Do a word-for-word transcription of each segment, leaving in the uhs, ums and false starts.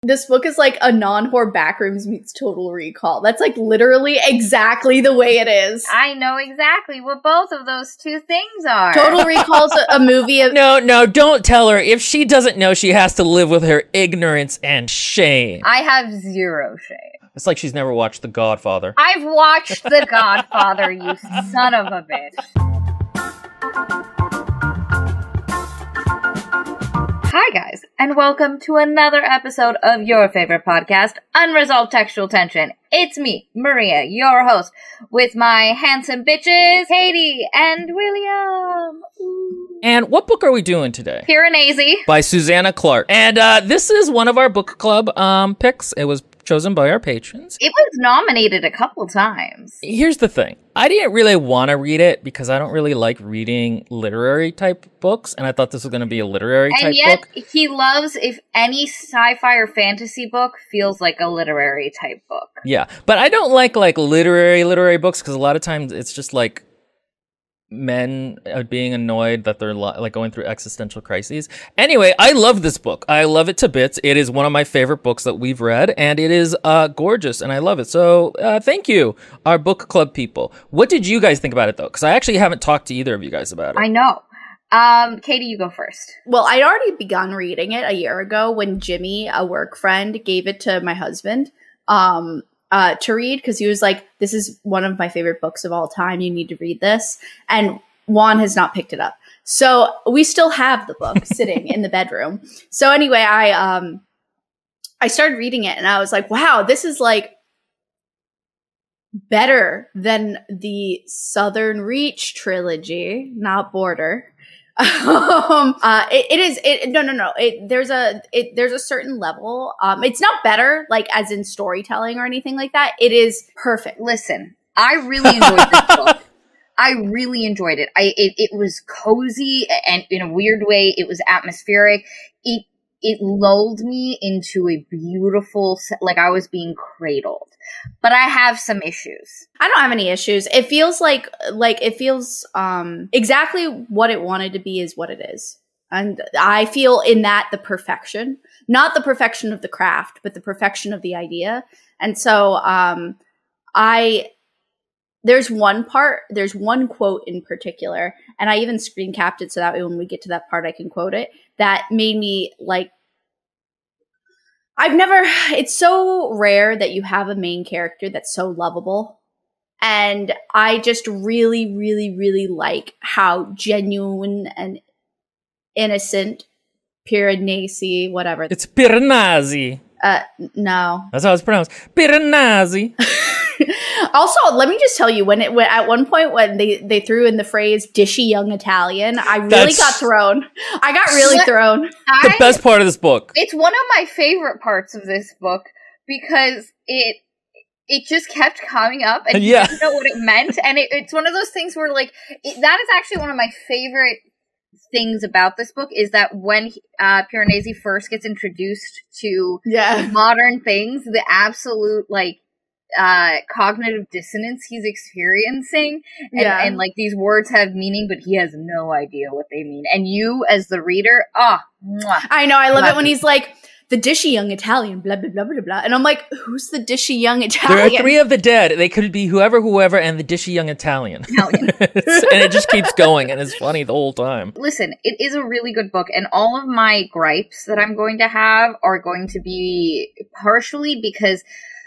This book is like a non-horror Backrooms meets Total Recall. That's like literally exactly the way it is. I know exactly what both of those two things are. Total Recall's a, a movie of- No, no, don't tell her. If she doesn't know, she has to live with her ignorance and shame. I have zero shame. It's like she's never watched The Godfather. I've watched The Godfather, you son of a bitch. Hi guys, and welcome to another episode of your favorite podcast, Unresolved Textual Tension. It's me, Maria, your host, with my handsome bitches, Katie and William. Ooh. And what book are we doing today? Piranesi. By Susanna Clark. And uh, this is one of our book club um, picks. It was chosen by our patrons. It was nominated a couple times. Here's the thing. I didn't really want to read it because I don't really like reading literary type books, and I thought this was going to be a literary and type yet, book. He loves if any sci-fi or fantasy book feels like a literary type book. Yeah, but I don't like like literary literary books because a lot of times it's just like men are being annoyed that they're li- like going through existential crises. Anyway, I love this book. I love it to bits. It is one of my favorite books that we've read, and it is uh, gorgeous, and I love it. So uh, thank you, our book club people. What did you guys think about it, though? Because I actually haven't talked to either of you guys about it. I know. Um, Katie, you go first. Well, I'd already begun reading it a year ago when Jimmy, a work friend, gave it to my husband um, uh, to read because he was like, this is one of my favorite books of all time. You need to read this. And Juan has not picked it up. So we still have the book sitting in the bedroom. So anyway, I um, I started reading it and I was like, wow, this is like better than the Southern Reach trilogy, not Border. um, uh, it, it is, it, no, no, no. It, there's a, it, there's a certain level. Um, it's not better, like as in storytelling or anything like that. It is perfect. Listen, I really enjoyed this book. I really enjoyed it. I, it, it was cozy and in a weird way, it was atmospheric. It, it lulled me into a beautiful, like I was being cradled. But I have some issues. I don't have any issues. It feels like like it feels um, exactly what it wanted to be is what it is. And I feel in that the perfection, not the perfection of the craft, but the perfection of the idea. And so um, I there's one part, there's one quote in particular, and I even screen capped it so that way when we get to that part I can quote it, that made me like I've never, it's so rare that you have a main character that's so lovable. And I just really, really, really like how genuine and innocent Piranesi, whatever. It's Piranesi. Uh, no. That's how it's pronounced. Piranesi. Also, let me just tell you, when it when, at one point when they, they threw in the phrase "dishy young Italian," I really That's, got thrown. I got really what? thrown. I, the best part of this book. It's one of my favorite parts of this book because it it just kept coming up and yeah. you didn't know what it meant, and it, it's one of those things where like it, that is actually one of my favorite things about this book is that when uh, Piranesi first gets introduced to yeah. modern things, the absolute like. uh cognitive dissonance he's experiencing and, yeah. and like these words have meaning but he has no idea what they mean, and you as the reader ah oh, I know I love, love it when it. He's like the dishy young Italian blah blah blah blah blah and I'm like, who's the dishy young Italian? There are three of the dead. They could be whoever whoever and the dishy young Italian, Italian. And it just keeps going and it's funny the whole time. Listen, it is a really good book, and all of my gripes that I'm going to have are going to be partially because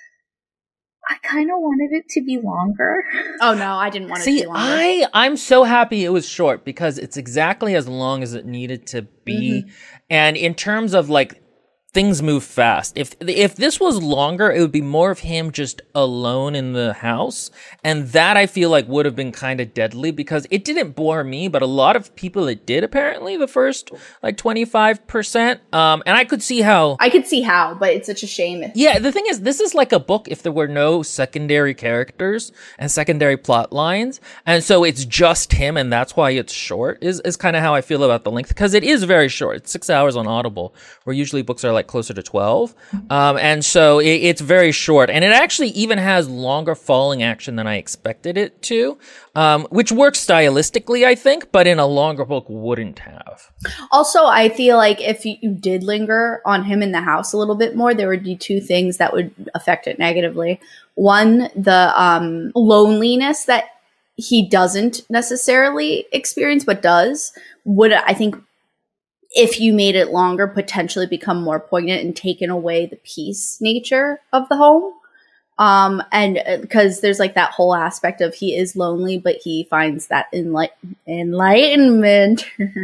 I kind of wanted it to be longer. Oh, no, I didn't want it See, to be longer. I, I'm so happy it was short because it's exactly as long as it needed to be. Mm-hmm. And in terms of, like, things move fast. If if this was longer, it would be more of him just alone in the house. And that, I feel like, would have been kind of deadly because it didn't bore me, but a lot of people it did, apparently, the first, like, twenty-five percent. Um, and I could see how... I could see how, but it's such a shame. If- yeah, the thing is, this is like a book if there were no secondary characters and secondary plot lines. And so it's just him, and that's why it's short, is, is kind of how I feel about the length. Because it is very short. It's six hours on Audible, where usually books are like like closer to twelve. Um, and so it, it's very short. And it actually even has longer falling action than I expected it to, um, which works stylistically, I think, but in a longer book wouldn't have. Also, I feel like if you, you did linger on him in the house a little bit more, there would be two things that would affect it negatively. One, the um, loneliness that he doesn't necessarily experience, but does, would, I think, if you made it longer, potentially become more poignant and taken away the peace nature of the home. Um, and because there's like that whole aspect of he is lonely, but he finds that enlight- enlightenment.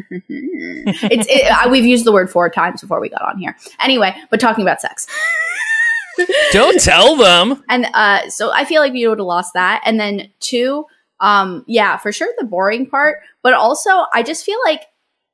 it's it, I, we've used the word four times before we got on here. Anyway, but talking about sex. Don't tell them. And uh, so I feel like you would have lost that. And then two, um, yeah, for sure the boring part, but also I just feel like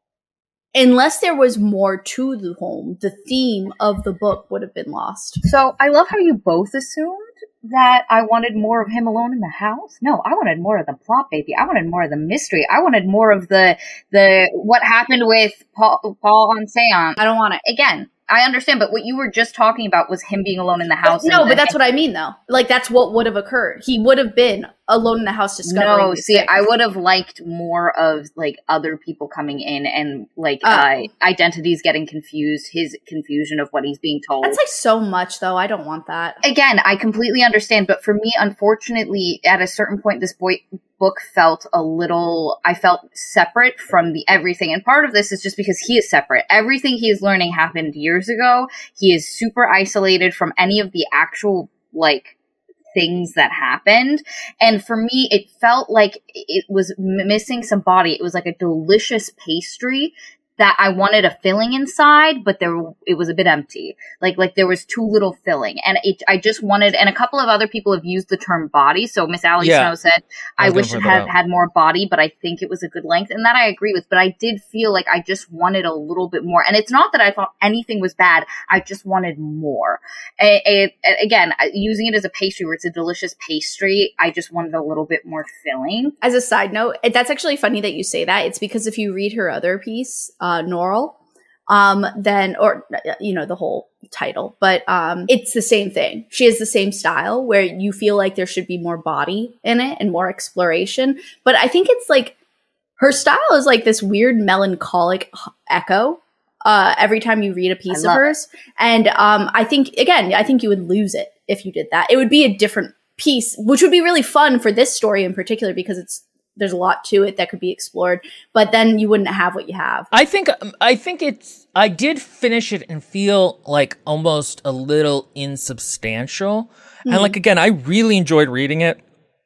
unless there was more to the home, the theme of the book would have been lost. So I love how you both assumed that I wanted more of him alone in the house. No, I wanted more of the plot, baby. I wanted more of the mystery. I wanted more of the the what happened with Paul, Paul on Seance. I don't want it. Again, I understand, but what you were just talking about was him being alone in the house. No, and, but that's what I mean, though. Like, that's what would have occurred. He would have been alone in the house discovering No, these see, things. I would have liked more of, like, other people coming in and, like, Oh. uh, identities getting confused, his confusion of what he's being told. That's like so much, though. I don't want that. Again, I completely understand, but for me, unfortunately, at a certain point, this boy book felt a little, I felt separate from the everything. And part of this is just because he is separate. Everything he is learning happened years ago. He is super isolated from any of the actual, like, things that happened. And for me, it felt like it was m- missing some body. It was like a delicious pastry that I wanted a filling inside, but there it was a bit empty. Like like there was too little filling, and it I just wanted. And a couple of other people have used the term body. So Miss Allie Yeah. Snow said, I "I, was wish gonna it point that had out. had more body, but I think it was a good length," and that I agree with. But I did feel like I just wanted a little bit more. And it's not that I thought anything was bad. I just wanted more. A- a- a- again, using it as a pastry, where it's a delicious pastry, I just wanted a little bit more filling. As a side note, it- that's actually funny that you say that. It's because if you read her other piece, uh, Norrell, um, then, or, you know, the whole title, but um, it's the same thing. She has the same style where you feel like there should be more body in it and more exploration. But I think it's like her style is like this weird melancholic echo uh, every time you read a piece I of love hers. And um, I think, again, I think you would lose it if you did that. It would be a different piece, which would be really fun for this story in particular because it's there's a lot to it that could be explored, but then you wouldn't have what you have. I think I think it's I did finish it and feel like almost a little insubstantial. Mm-hmm. And like again, I really enjoyed reading it.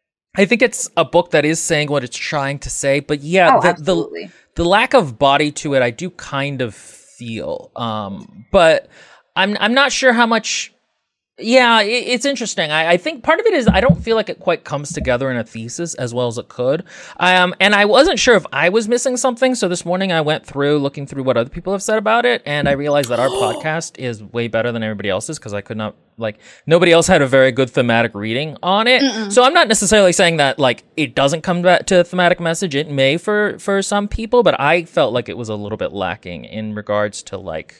I think it's a book that is saying what it's trying to say, but yeah, Oh, the, absolutely. the the lack of body to it, I do kind of feel. Um, but I'm I'm not sure how much. Yeah, it, it's interesting. I, I think part of it is I don't feel like it quite comes together in a thesis as well as it could. Um, and I wasn't sure if I was missing something. So this morning I went through looking through what other people have said about it, and I realized that our podcast is way better than everybody else's because I could not like nobody else had a very good thematic reading on it. Mm-mm. So I'm not necessarily saying that like it doesn't come back to a thematic message. It may for for some people, but I felt like it was a little bit lacking in regards to like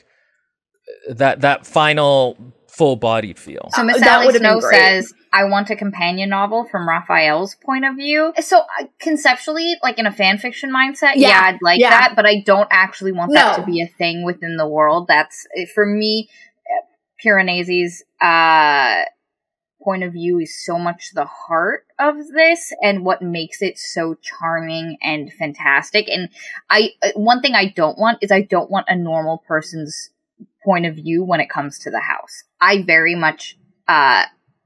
that that final full-bodied feel. So Miss That Allie would've been Snow great. says, I want a companion novel from Raphael's point of view. So uh, conceptually, like in a fan fiction mindset, yeah, Yeah, I'd like yeah. that, but I don't actually want that No. to be a thing within the world. That's, for me, uh, Piranesi's uh, point of view is so much the heart of this and what makes it so charming and fantastic. And I, uh, one thing I don't want is I don't want a normal person's point of view when it comes to the house. I very much uh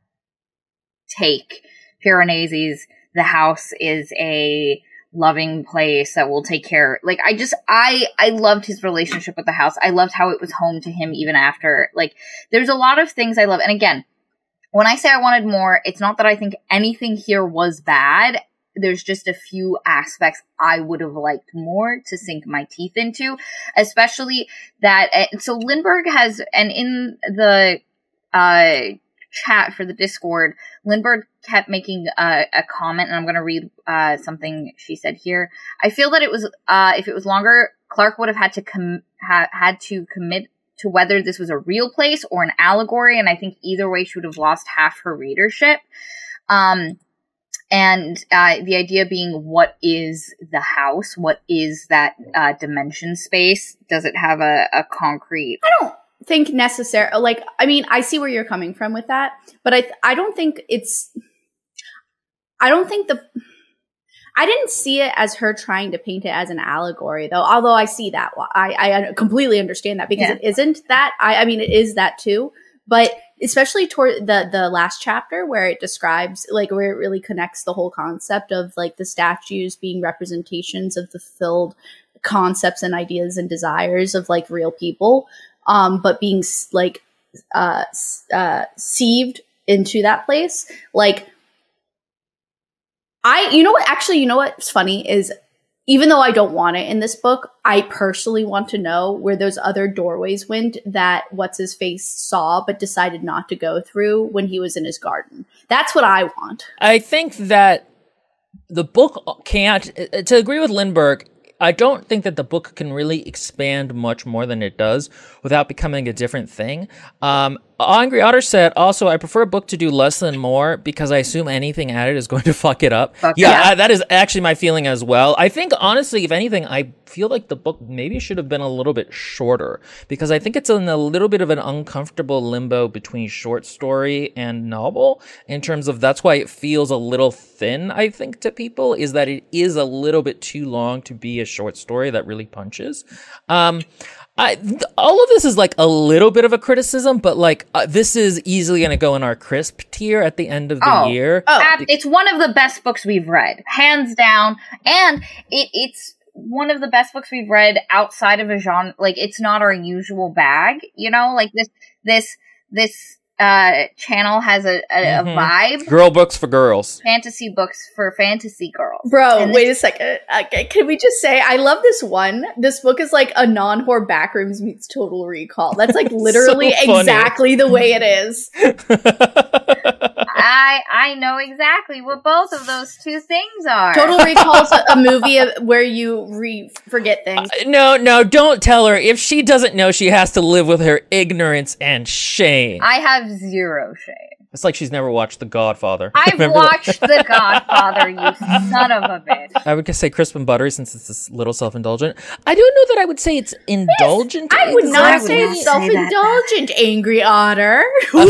take Piranesi's the house is a loving place that will take care. Like I just I I loved his relationship with the house. I loved how it was home to him even after. Like there's a lot of things I love. And again, when I say I wanted more, it's not that I think anything here was bad. There's just a few aspects I would have liked more to sink my teeth into, especially that. Uh, so Lindbergh has, and in the uh, chat for the Discord, Lindbergh kept making a, a comment, and I'm going to read uh, something she said here. I feel that it was, uh, if it was longer, Clark would have had to com- ha- had to commit to whether this was a real place or an allegory. And I think either way she would have lost half her readership. Um, and uh, the idea being, what is the house? What is that uh, dimension space? Does it have a, a concrete... I don't think necessary. Like, I mean, I see where you're coming from with that, but I, I don't think it's, I don't think the, I didn't see it as her trying to paint it as an allegory though. Although I see that. I, I completely understand that because yeah. it isn't that. I, I mean, it is that too, but especially toward the, the last chapter where it describes, like, where it really connects the whole concept of like the statues being representations of the filled concepts and ideas and desires of like real people. Um, but being like uh, uh, sieved into that place, like I, you know what? Actually, you know what's funny is, even though I don't want it in this book, I personally want to know where those other doorways went that what's his face saw but decided not to go through when he was in his garden. That's what I want. I think that the book can't. To agree with Lindbergh, I don't think that the book can really expand much more than it does without becoming a different thing. Um, Angry Otter said, also, I prefer a book to do less than more because I assume anything added is going to fuck it up. Fuck yeah, yeah. I, that is actually my feeling as well. I think, honestly, if anything, I feel like the book maybe should have been a little bit shorter because I think it's in a little bit of an uncomfortable limbo between short story and novel in terms of that's why it feels a little thin, I think, to people, is that it is a little bit too long to be a short story that really punches. Um, I, th- all of this is like a little bit of a criticism, but like uh, this is easily going to go in our crisp tier at the end of the oh, year. Oh, ab- it's one of the best books we've read, hands down, and it, it's one of the best books we've read outside of a genre. Like, it's not our usual bag, you know. Like this, this, this. Uh, channel has a, a, mm-hmm. a vibe. Girl books for girls. Fantasy books for fantasy girls. Bro, and wait this- a second. Okay, can we just say, I love this one. This book is like a non-whore Backrooms meets Total Recall. That's like literally so exactly the way it is. I I know exactly what both of those two things are. Total Recall is a, a movie where you re- forget things. Uh, no, no, don't tell her. If she doesn't know, she has to live with her ignorance and shame. I have zero shame. It's like she's never watched The Godfather. I've watched The Godfather, you son of a bitch. I would say crisp and buttery since it's a little self-indulgent. I don't know that I would say it's indulgent. Yes, I would not I say would it's not self-indulgent, say Angry Otter.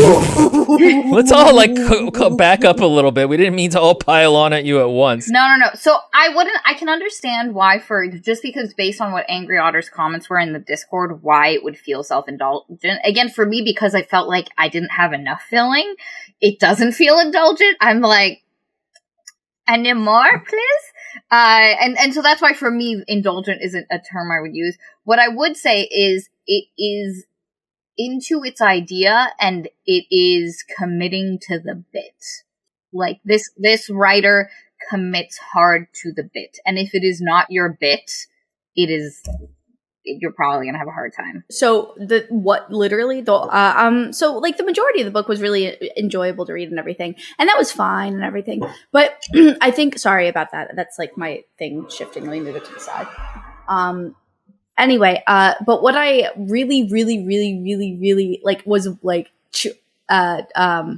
Let's all like co- co- back up a little bit. We didn't mean to all pile on at you at once. No, no, no. So I wouldn't, I can understand why for, just because based on what Angry Otter's comments were in the Discord, why it would feel self-indulgent. Again, for me, because I felt like I didn't have enough filling. It doesn't feel indulgent. I'm like, any more, please? Uh, and, and so that's why for me, indulgent isn't a term I would use. What I would say is it is into its idea and it is committing to the bit. Like this, this writer commits hard to the bit. And if it is not your bit, it is... you're probably gonna have a hard time. So the what literally the uh, um so like the majority of the book was really enjoyable to read and everything, and that was fine and everything. But I think sorry about that. That's like my thing shifting. Let me move it to the side. Um. Anyway, uh, but what I really, really, really, really, really like was like uh um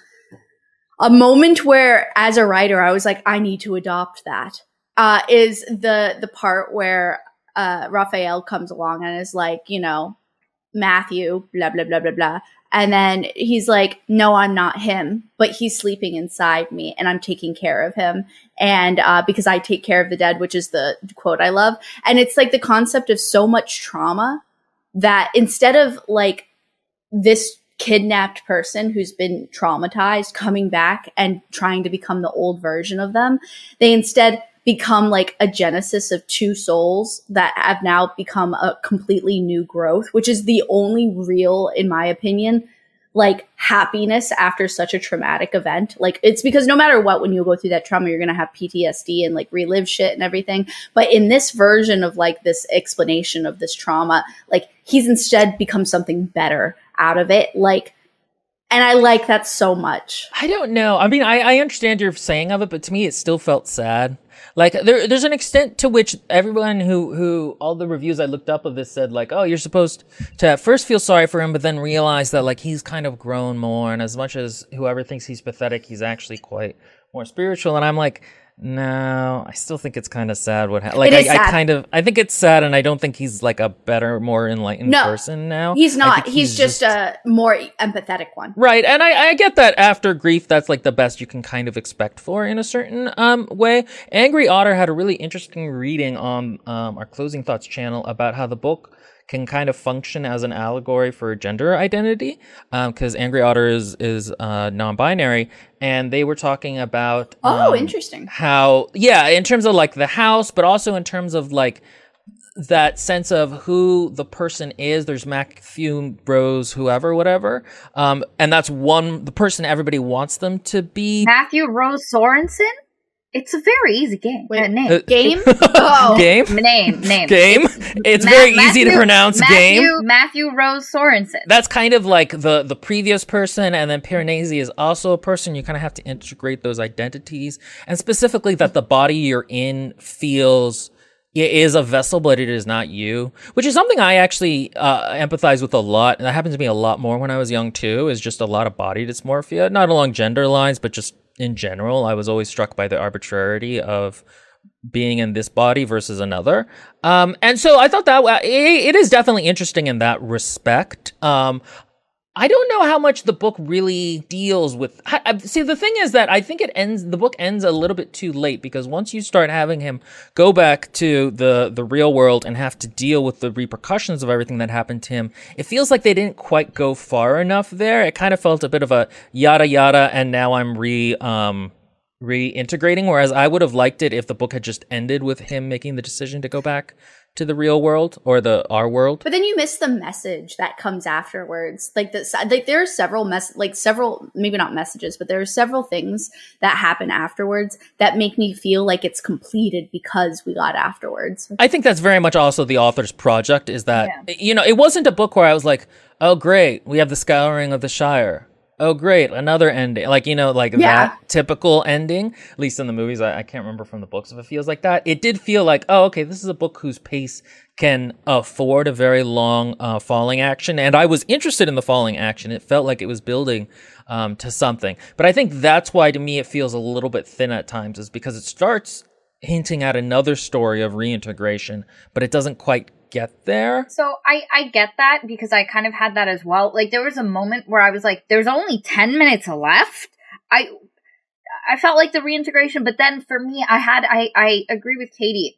a moment where, as a writer, I was like, I need to adopt that. Uh, is the the part where. Uh, Raphael comes along and is like, you know, Matthew, blah, blah, blah, blah, blah. And then he's like, no, I'm not him, but he's sleeping inside me and I'm taking care of him. And uh, because I take care of the dead, which is the quote I love. And it's like the concept of so much trauma that instead of like this kidnapped person who's been traumatized coming back and trying to become the old version of them, they instead become like a genesis of two souls that have now become a completely new growth, which is the only real, in my opinion, like happiness after such a traumatic event. Like it's because no matter what, when you go through that trauma, you're going to have P T S D and like relive shit and everything. But in this version of like this explanation of this trauma, like he's instead become something better out of it. Like And I like that so much. I don't know. I mean, I, I understand your saying of it, but to me, it still felt sad. Like there, there's an extent to which everyone who, who, all the reviews I looked up of this said like, oh, you're supposed to at first feel sorry for him, but then realize that like he's kind of grown more. And as much as whoever thinks he's pathetic, he's actually quite more spiritual. And I'm like, no, I still think it's kind of sad what happened. Like, It is I, I sad. kind of, I think it's sad, and I don't think he's like a better, more enlightened No, person now. He's I not. think He's, just, a more empathetic one. Right, and I, I get that after grief, that's like the best you can kind of expect for in a certain um way. Angry Otter had a really interesting reading on um our Closing Thoughts channel about how the book can kind of function as an allegory for gender identity, because um, Angry Otter is is uh, non-binary, and they were talking about Oh, um, interesting. how yeah, in terms of like the house, but also in terms of like that sense of who the person is. There's Matthew Rose, whoever, whatever, um, and that's one the person everybody wants them to be. Matthew Rose Sorensen? It's a very easy game. Wait, uh, name. Uh, Game? Oh. Game, name. Name. game. It's Ma- very easy to Matthew- pronounce. Matthew, Game. Matthew Rose Sorensen. That's kind of like the the previous person, and then Piranesi is also a person. You kind of have to integrate those identities, and specifically that the body you're in feels it is a vessel, but it is not you, which is something I actually uh, empathize with a lot, and that happened to me a lot more when I was young too. Is just a lot of body dysmorphia, not along gender lines, but just in general. I was always struck by the arbitrarity of being in this body versus another. Um, and so I thought that uh, it, it is definitely interesting in that respect. Um, I don't know how much the book really deals with. I, I, see, the thing is that I think it ends, the book ends a little bit too late, because once you start having him go back to the, the real world and have to deal with the repercussions of everything that happened to him, it feels like they didn't quite go far enough there. It kind of felt a bit of a yada yada, and now I'm re, um, reintegrating, whereas I would have liked it if the book had just ended with him making the decision to go back to the real world, or the our world. But then you miss the message that comes afterwards. Like this, like there are several mess, like several, maybe not messages, but there are several things that happen afterwards that make me feel like it's completed because we got afterwards. I think that's very much also the author's project, is that, Yeah. you know, it wasn't a book where I was like, oh, great, we have the Scouring of the Shire. Oh, great, another ending. Like, you know, like Yeah. that typical ending, at least in the movies. I, I can't remember from the books if it feels like that. It did feel like, oh, okay, this is a book whose pace can afford a very long uh, falling action. And I was interested in the falling action. It felt like it was building um, to something. But I think that's why, to me, it feels a little bit thin at times, is because it starts hinting at another story of reintegration, but it doesn't quite get there. So I, I get that, because I kind of had that as well. Like, there was a moment where I was like, there's only ten minutes left. I I felt like the reintegration, but then for me, I had, I, I agree with Katie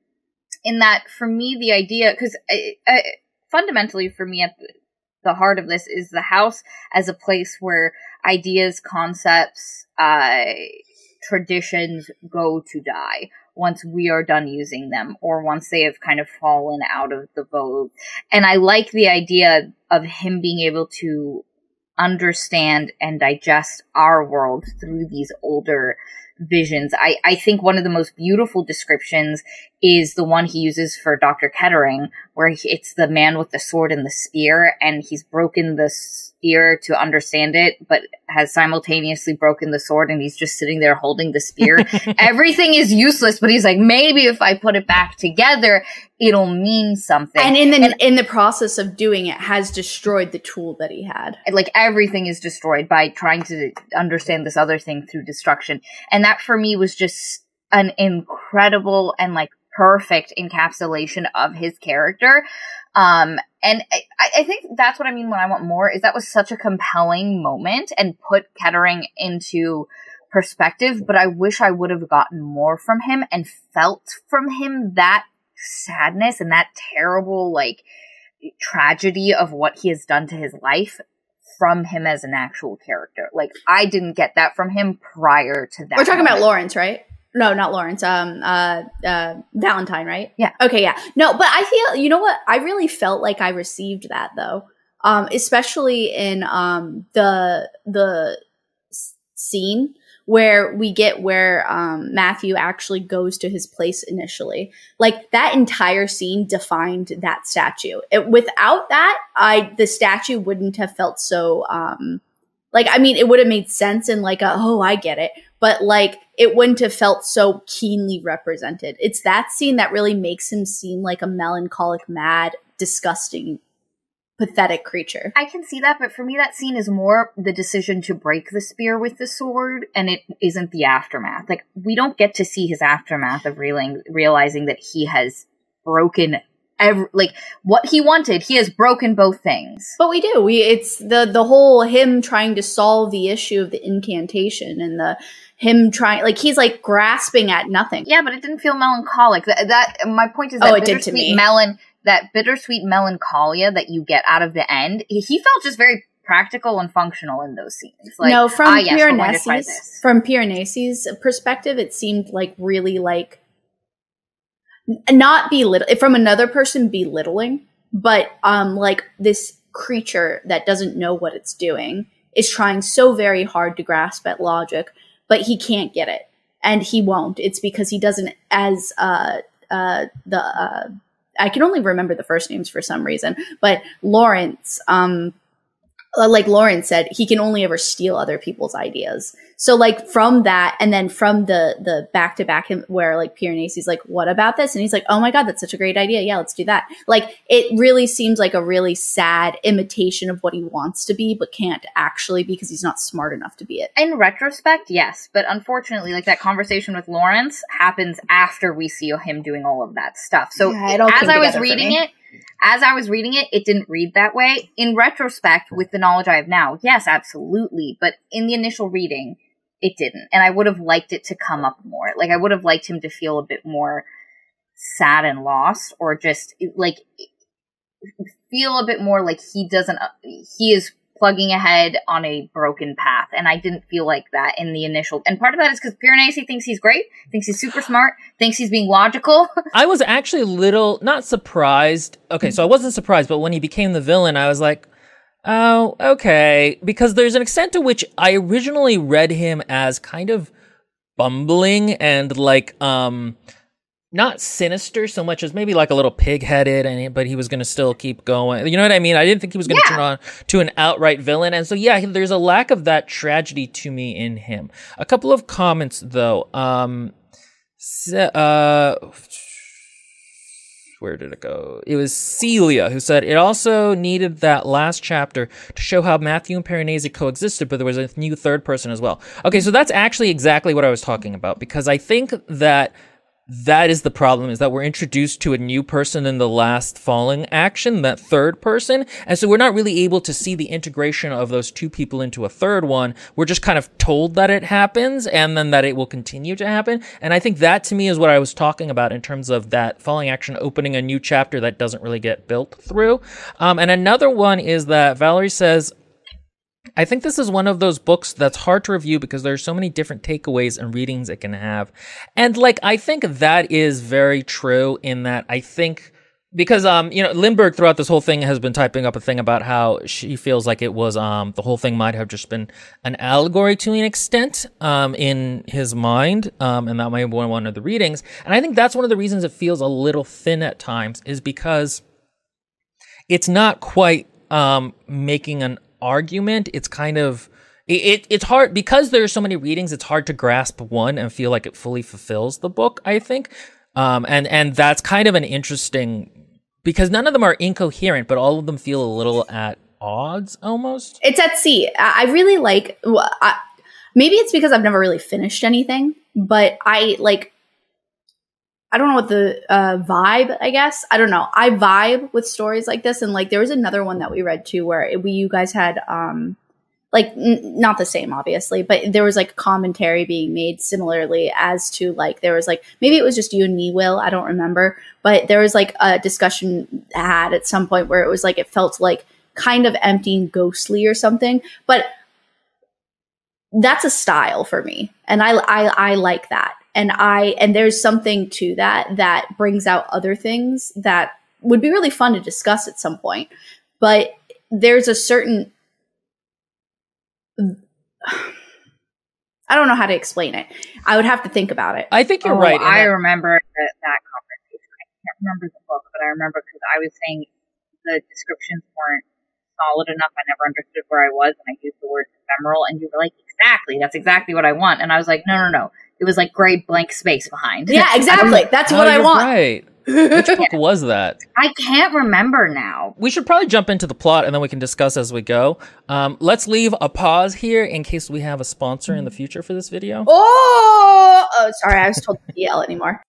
in that for me, the idea, because fundamentally for me at the, the heart of this is the house as a place where ideas, concepts, uh, traditions go to die once we are done using them, or once they have kind of fallen out of the vogue. And I like the idea of him being able to understand and digest our world through these older visions. I, I think one of the most beautiful descriptions is the one he uses for Doctor Kettering, where he, it's the man with the sword and the spear, and he's broken the spear to understand it, but has simultaneously broken the sword, and he's just sitting there holding the spear. Everything is useless, but he's like, maybe if I put it back together, it'll mean something. And in the and, in the process of doing it, has destroyed the tool that he had. Like, everything is destroyed by trying to understand this other thing through destruction. And that for me was just an incredible and like perfect encapsulation of his character. Um, and I, I think that's what I mean when I want more, is that was such a compelling moment and put Kettering into perspective, but I wish I would have gotten more from him and felt from him that sadness and that terrible, like, tragedy of what he has done to his life from him as an actual character. Like, I didn't get that from him prior to that. We're talking moment. about Lawrence, right? No, not Lawrence. Um, uh, uh, Valentine, right? Yeah. Okay, yeah. No, but I feel, you know what? I really felt like I received that though. Um, especially in, um, the, the s- scene where we get where, um, Matthew actually goes to his place initially. Like, that entire scene defined that statue. It, without that, I, the statue wouldn't have felt so, um, Like, I mean, it would have made sense in like a, oh, I get it. But like, it wouldn't have felt so keenly represented. It's that scene that really makes him seem like a melancholic, mad, disgusting, pathetic creature. I can see that, but for me that scene is more the decision to break the spear with the sword, and it isn't the aftermath. Like, we don't get to see his aftermath of realizing, realizing that he has broken every, like, what he wanted. He has broken both things. But we do. We it's the the whole him trying to solve the issue of the incantation and the him trying, like, he's like grasping at nothing. Yeah, but it didn't feel melancholic. That, that my point is that oh, it did to me. Melon, that bittersweet melancholia that you get out of the end, he, he felt just very practical and functional in those scenes. Like, no, from ah, yes, Piranesi's from Piranesi's perspective, it seemed like really like not belittle from another person belittling, but um like this creature that doesn't know what it's doing is trying so very hard to grasp at logic, but he can't get it, and he won't. It's because he doesn't, as uh uh the uh I can only remember the first names for some reason, but Lawrence, um, like Lawrence said, he can only ever steal other people's ideas. So like from that, and then from the the back to back where like Piranesi's like, what about this? And he's like, oh my God, that's such a great idea. Yeah, let's do that. Like, it really seems like a really sad imitation of what he wants to be, but can't actually because he's not smart enough to be it. In retrospect, yes. But unfortunately, like, that conversation with Lawrence happens after we see him doing all of that stuff. So yeah, it all as came I was together for reading me. it, As I was reading it, it didn't read that way. In retrospect, with the knowledge I have now, yes, absolutely. But in the initial reading, it didn't. And I would have liked it to come up more. Like, I would have liked him to feel a bit more sad and lost, or just, like, feel a bit more like he doesn't, he is plugging ahead on a broken path. And I didn't feel like that in the initial. And part of that is because Piranesi thinks he's great, thinks he's super smart, thinks he's being logical. I was actually a little, not surprised. Okay, so I wasn't surprised, but when he became the villain, I was like, oh, okay. Because there's an extent to which I originally read him as kind of bumbling and like, um, not sinister so much as maybe like a little pig-headed, and but he was going to still keep going. You know what I mean? I didn't think he was going to Yeah. turn on to an outright villain. And so, yeah, there's a lack of that tragedy to me in him. A couple of comments, though. Um, se- uh, where did it go? It was Celia who said, it also needed that last chapter to show how Matthew and Piranesi coexisted, but there was a new third person as well. Okay, so that's actually exactly what I was talking about, because I think that that is the problem, is that we're introduced to a new person in the last Falling action, that third person. And so we're not really able to see the integration of those two people into a third one. We're just kind of told that it happens and then that it will continue to happen. And I think that to me is what I was talking about in terms of that Falling action opening a new chapter that doesn't really get built through. Um, and another one is that Valerie says, I think this is one of those books that's hard to review because there's so many different takeaways and readings it can have. And like, I think that is very true in that I think, because, um, you know, Lindbergh throughout this whole thing has been typing up a thing about how she feels like it was, um, the whole thing might have just been an allegory to an extent, um, in his mind. Um, and that might be one of the readings. And I think that's one of the reasons it feels a little thin at times, is because it's not quite, um, making an argument. It's kind of it, it it's hard because there's so many readings. It's hard to grasp one and feel like it fully fulfills the book, I think. Um, and and that's kind of an interesting, because none of them are incoherent, but all of them feel a little at odds almost. It's at sea. I I really like. well, I, maybe it's because I've never really finished anything, but I like. I don't know what the uh, vibe, I guess. I don't know. I vibe with stories like this. And like, there was another one that we read too, where it, we, you guys had, um, like, n- not the same, obviously, but there was like commentary being made similarly as to like, there was like, maybe it was just you and me, Will. I don't remember. But there was like a discussion had at some point where it was like, it felt like kind of empty and ghostly or something. But that's a style for me. And I, I, I like that. And I, and there's something to that that brings out other things that would be really fun to discuss at some point. But there's a certain, I don't know how to explain it. I would have to think about it. I think you're Oh, right. and I I- remember that, that conversation. I can't remember the book, but I remember because I was saying the descriptions weren't solid enough. I never understood where I was, and I used the word ephemeral, and you were like, exactly, that's exactly what I want. And I was like, no, no, no. It was like gray blank space behind. Yeah, exactly. That's what oh, I you're want. Right. Which book was that? I can't remember now. We should probably jump into the plot and then we can discuss as we go. Um, let's leave a pause here in case we have a sponsor in the future for this video. Oh, oh sorry, I was told to yell anymore.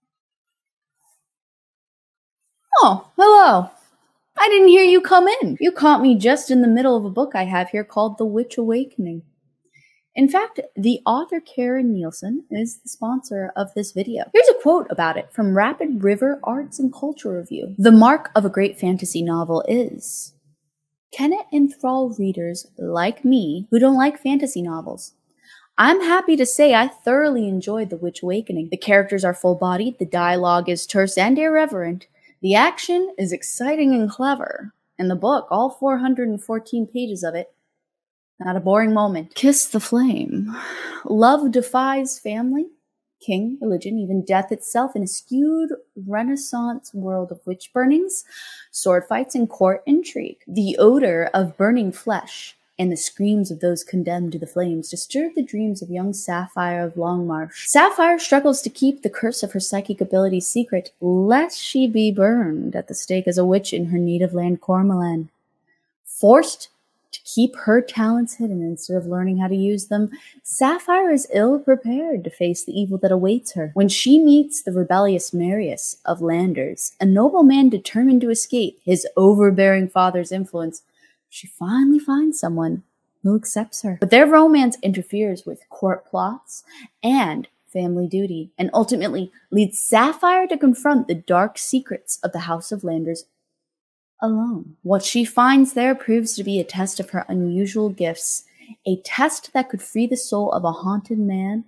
Oh, hello. I didn't hear you come in. You caught me just in the middle of a book I have here called The Witch Awakening. In fact, the author Karen Nielsen is the sponsor of this video. Here's a quote about it from Rapid River Arts and Culture Review. The mark of a great fantasy novel is, can it enthrall readers like me who don't like fantasy novels? I'm happy to say I thoroughly enjoyed The Witch Awakening. The characters are full-bodied, the dialogue is terse and irreverent, the action is exciting and clever, and the book, all four hundred fourteen pages of it, not a boring moment. Kiss the flame. Love defies family, king, religion, even death itself in a skewed Renaissance world of witch burnings, sword fights, and court intrigue. The odor of burning flesh and the screams of those condemned to the flames disturb the dreams of young Sapphire of Longmarsh. Sapphire struggles to keep the curse of her psychic abilities secret, lest she be burned at the stake as a witch in her native land, Cormoran. Forced to keep her talents hidden instead of learning how to use them, Sapphire is ill-prepared to face the evil that awaits her. When she meets the rebellious Marius of Landers, a nobleman determined to escape his overbearing father's influence, she finally finds someone who accepts her. But their romance interferes with court plots and family duty, and ultimately leads Sapphire to confront the dark secrets of the House of Landers alone. What she finds there proves to be a test of her unusual gifts, a test that could free the soul of a haunted man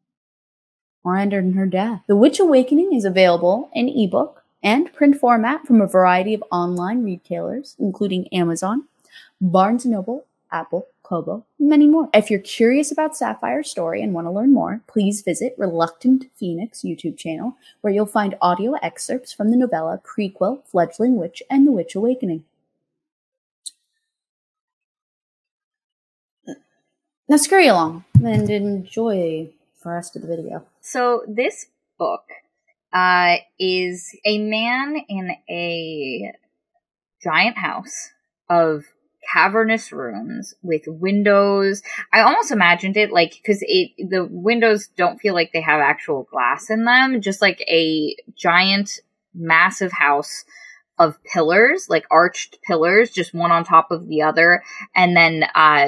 or end in her death. The Witch Awakening is available in ebook and print format from a variety of online retailers, including Amazon, Barnes and Noble, Apple, Kobo, and many more. If you're curious about Sapphire's story and want to learn more, please visit Reluctant Phoenix YouTube channel, where you'll find audio excerpts from the novella prequel, Fledgling Witch, and The Witch Awakening. Now scurry along and enjoy the rest of the video. So this book uh, is a man in a giant house of cavernous rooms with windows. I almost imagined it like, because it the windows don't feel like they have actual glass in them, just like a giant massive house of pillars, like arched pillars, just one on top of the other, and then uh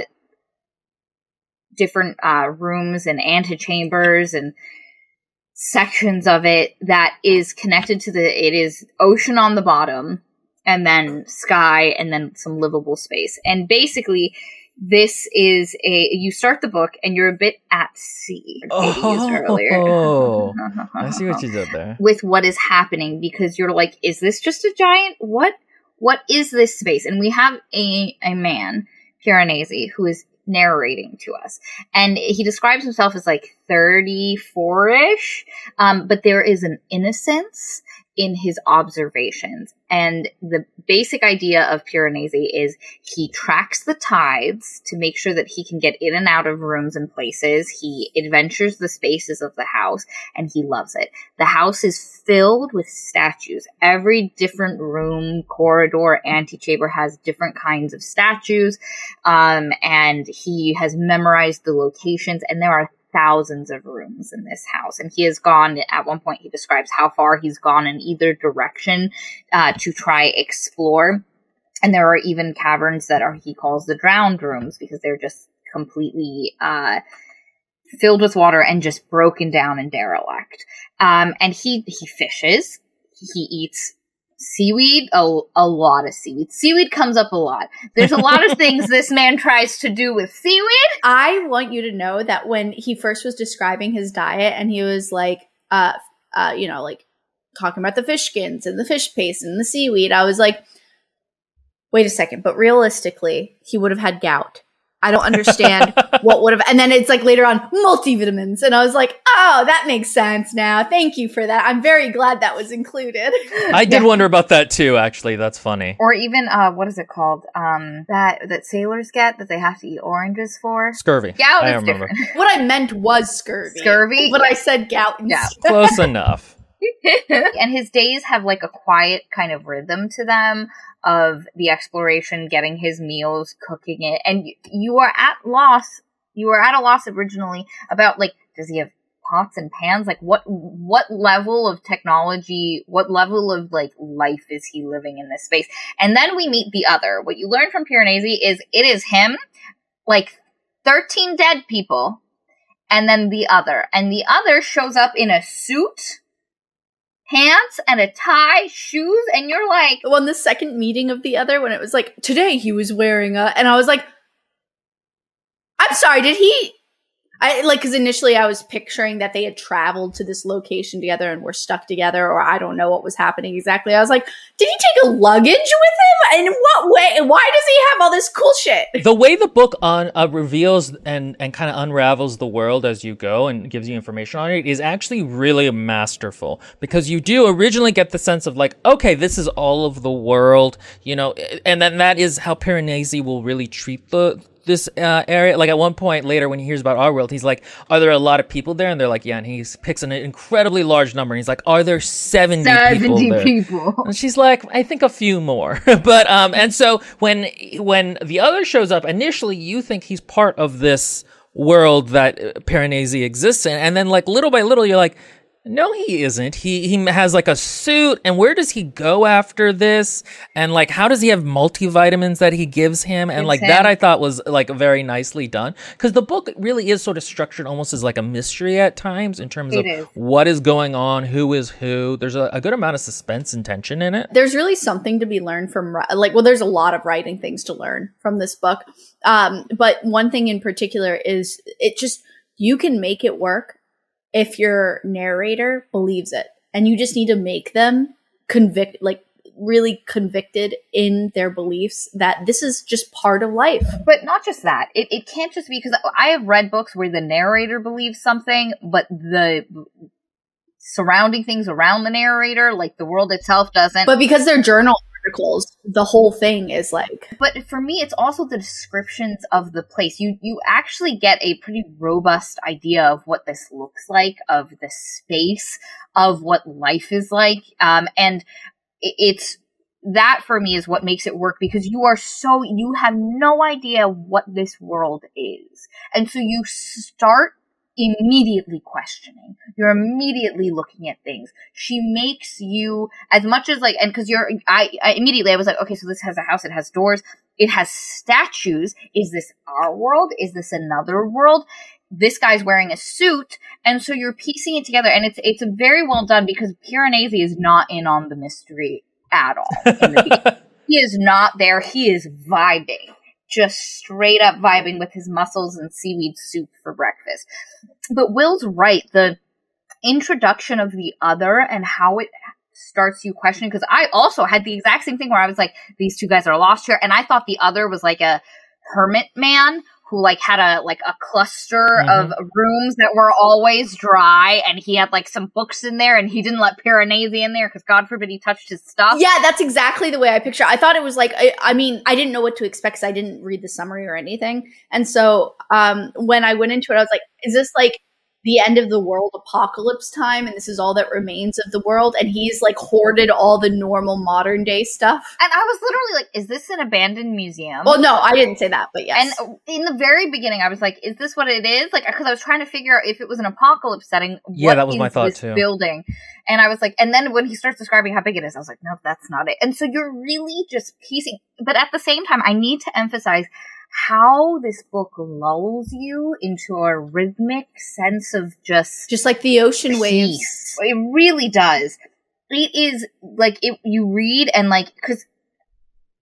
different uh rooms and antechambers and sections of it that is connected to the it is ocean on the bottom, and then sky, and then some livable space. And basically, this is a, you start the book, and you're a bit at sea. Oh, I see what you did there. With what is happening, because you're like, is this just a giant, what, what is this space? And we have a, a man, Piranesi, who is narrating to us. And he describes himself as like thirty-four-ish, um, but there is an innocence in his observations. And the basic idea of Piranesi is he tracks the tides to make sure that he can get in and out of rooms and places. He adventures the spaces of the house, and he loves it. The house is filled with statues. Every different room, corridor, antechamber has different kinds of statues. Um, and he has memorized the locations, and there are thousands of rooms in this house. And he has gone, at one point he describes how far he's gone in either direction uh, to try explore. And there are even caverns that are, he calls the drowned rooms, because they're just completely uh, filled with water and just broken down and derelict. Um, and he, he fishes, he eats seaweed, a, a lot of seaweed. Seaweed comes up a lot. There's a lot of things this man tries to do with seaweed. I want you to know that when he first was describing his diet, and he was like, uh, uh, you know, like talking about the fish skins and the fish paste and the seaweed, I was like, wait a second, but realistically, he would have had gout. I don't understand what would have, and then it's like later on multivitamins. And I was like, oh, that makes sense now. Thank you for that. I'm very glad that was included. I did wonder about that too, actually. That's funny. Or even, uh, what is it called? Um, that, that sailors get that they have to eat oranges for? Scurvy. Gout I is remember. different. What I meant was scurvy. Scurvy? But I said gout. Yeah. Close enough. And his days have like a quiet kind of rhythm to them of the exploration, getting his meals, cooking it. And you, you are at loss. You were at a loss originally about like, does he have pots and pans? Like what, what level of technology, what level of like life is he living in this space? And then we meet the other. What you learn from Piranesi is it is him, like thirteen dead people, and then the other. And the other shows up in a suit, pants and a tie, shoes, and you're like, Well, in the second meeting of the other, when it was like, today he was wearing a, and I was like, I'm sorry, did he, I like, because initially I was picturing that they had traveled to this location together and were stuck together, or I don't know what was happening exactly. I was like, did he take a luggage with him? And in what way? Why does he have all this cool shit? The way the book on uh, reveals and, and kind of unravels the world as you go and gives you information on it is actually really masterful, because you do originally get the sense of like, okay, this is all of the world, you know, and then that is how Piranesi will really treat the this uh, area. Like at one point later when he hears about our world, he's like, are there a lot of people there? And they're like, yeah. And he picks an incredibly large number. And he's like, are there seventy, people there? people. And she's like, I think a few more. But, um, and so when, when the other shows up, initially you think he's part of this world that Piranesi exists in. And then like little by little, you're like, no, he isn't. He he has like a suit, and where does he go after this? And like, how does he have multivitamins that he gives him? And Gives like him. that, I thought was like very nicely done, because the book really is sort of structured almost as like a mystery at times in terms It of is. what is going on, who is who. There's a, a good amount of suspense and tension in it. There's really something to be learned from, ri- like, well, there's a lot of writing things to learn from this book. Um, but one thing in particular is it just, you can make it work if your narrator believes it, and you just need to make them convict, like really convicted in their beliefs that this is just part of life. But not just that. It it can't just be, because I have read books where the narrator believes something, but the surrounding things around the narrator, like the world itself, doesn't. But because they're journal articles, the whole thing is like, But for me, it's also the descriptions of the place. You you actually get a pretty robust idea of what this looks like, of the space, of what life is like. Um, and it, it's that for me is what makes it work, because you are so, you have no idea what this world is. And so you start immediately questioning. You're immediately looking at things. She makes you, as much as like, and because you're, I, I immediately I was like, okay, so this has a house, it has doors, it has statues. Is this our world? Is this another world? This guy's wearing a suit, and so you're piecing it together, and it's it's very well done, because Piranesi is not in on the mystery at all. In the beginning. He is not there. He is vibing. Just straight up vibing with his mussels and seaweed soup for breakfast. But Will's right. The introduction of the other and how it starts you questioning, because I also had the exact same thing where I was like, these two guys are lost here. And I thought the other was like a hermit man who like had a like a cluster Mm-hmm. of rooms that were always dry, and he had like some books in there, and he didn't let Piranesi in there because God forbid he touched his stuff. yeah, that's exactly the way I picture it. I thought it was like, I, I mean, I didn't know what to expect because I didn't read the summary or anything. And so um, when I went into it, I was like, is this like the end of the world apocalypse time, and this is all that remains of the world, and he's like hoarded all the normal modern day stuff? And I was literally like, is this an abandoned museum? Well, no, I didn't say that, but yes. And in the very beginning, I was like, is this what it is? Like, because I was trying to figure out if it was an apocalypse setting. Yeah, what that was my is thought this too. Building. And I was like, and then when he starts describing how big it is, I was like, no, that's not it. And so you're really just piecing, but at the same time, I need to emphasize how this book lulls you into a rhythmic sense of just just like the ocean waves. peace. It really does. It is like it, you read and like, because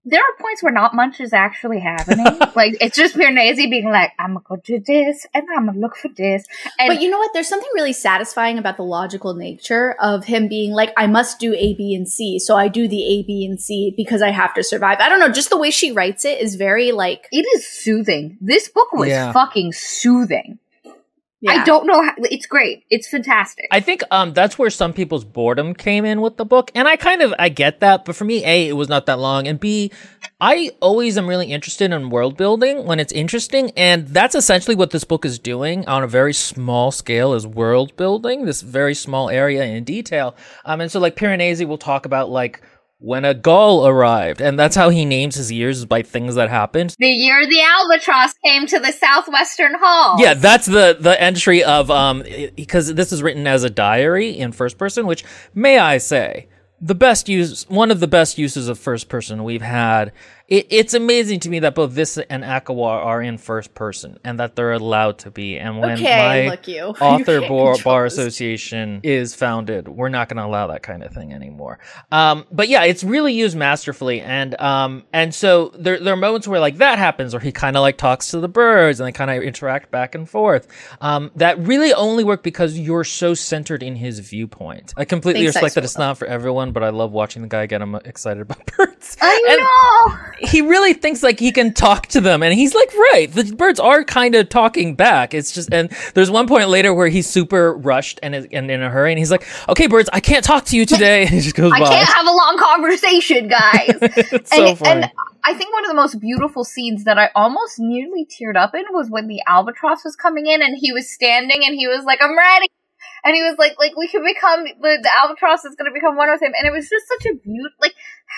there are points where not much is actually happening. Like, it's just Piranesi being like, I'm gonna go do this, and I'm gonna look for this. And but you know what? There's something really satisfying about the logical nature of him being like, I must do A, B, and C, so I do the A, B, and C because I have to survive. I don't know, just the way she writes it is very, like... It is soothing. This book was Yeah. fucking soothing. Yeah. I don't know how, it's great. It's fantastic. I think um that's where some people's boredom came in with the book, and I kind of I get that, but for me, A, it was not that long, and B, I always am really interested in world building when it's interesting, and that's essentially what this book is doing on a very small scale, is world building, this very small area in detail. Um, and so like Piranesi will talk about like when a Gaul arrived, and that's how he names his years, is by things that happened. The year the albatross came to the southwestern hall. Yeah, that's the the entry of um because this is written as a diary in first person, which, may I say, the best use, one of the best uses of first person we've had. It, it's amazing to me that both this and Akawa are in first person, and that they're allowed to be. And when Okay, my look you. You author can't bar, control bar this. association is founded, we're not going to allow that kind of thing anymore. Um, but yeah, it's really used masterfully, and um, and so there there are moments where like that happens, where he kind of like talks to the birds, and they kind of interact back and forth. Um, that really only work because you're so centered in his viewpoint. I completely Thanks, respect that Icewood. it's not for everyone, but I love watching the guy get him excited about birds. I And know. he really thinks like he can talk to them, and he's like, right, the birds are kind of talking back. It's just, and there's one point later where he's super rushed and is, and in a hurry, and he's like, okay, birds, I can't talk to you today. And he just goes I by. can't have a long conversation, guys. It's so and, funny. and I think one of the most beautiful scenes that I almost nearly teared up in was when the albatross was coming in, and he was standing, and he was like, I'm ready. And he was like, like, we can become, the, the albatross is going to become one with him. And it was just such a beautiful, like,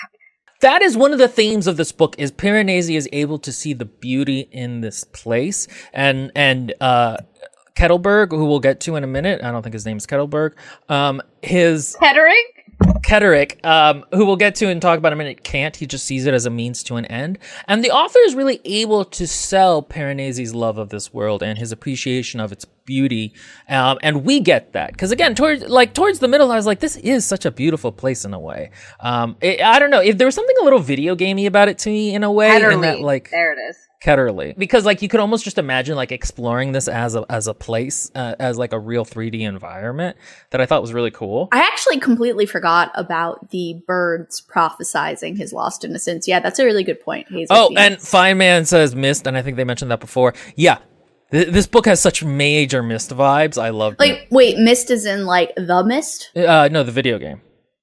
That is one of the themes of this book, is Piranesi is able to see the beauty in this place. And, and, uh, Kettleberg, who we'll get to in a minute, I don't think his name is Kettleberg, um, his, Kettering? Ketterick, um, who we'll get to and talk about in a minute, can't. He just sees it as a means to an end. And the author is really able to sell Piranesi's love of this world and his appreciation of its beauty. Um, and we get that. Because again, towards, like, towards the middle, I was like, this is such a beautiful place in a way. Um, it, I don't know, if there was something a little video gamey about it to me in a way. In that, like, There it is. Ketterly, because like you could almost just imagine like exploring this as a as a place, uh, as like a real three D environment, that I thought was really cool. I actually completely forgot about the birds prophesizing his lost innocence. Yeah, that's a really good point, Hazel. Oh, Phoenix. and Fine Man says Mist, and I think they mentioned that before. Yeah, th- this book has such major Mist vibes. I loved like, wait, Mist is in like the Mist? it. Uh, no, the video game.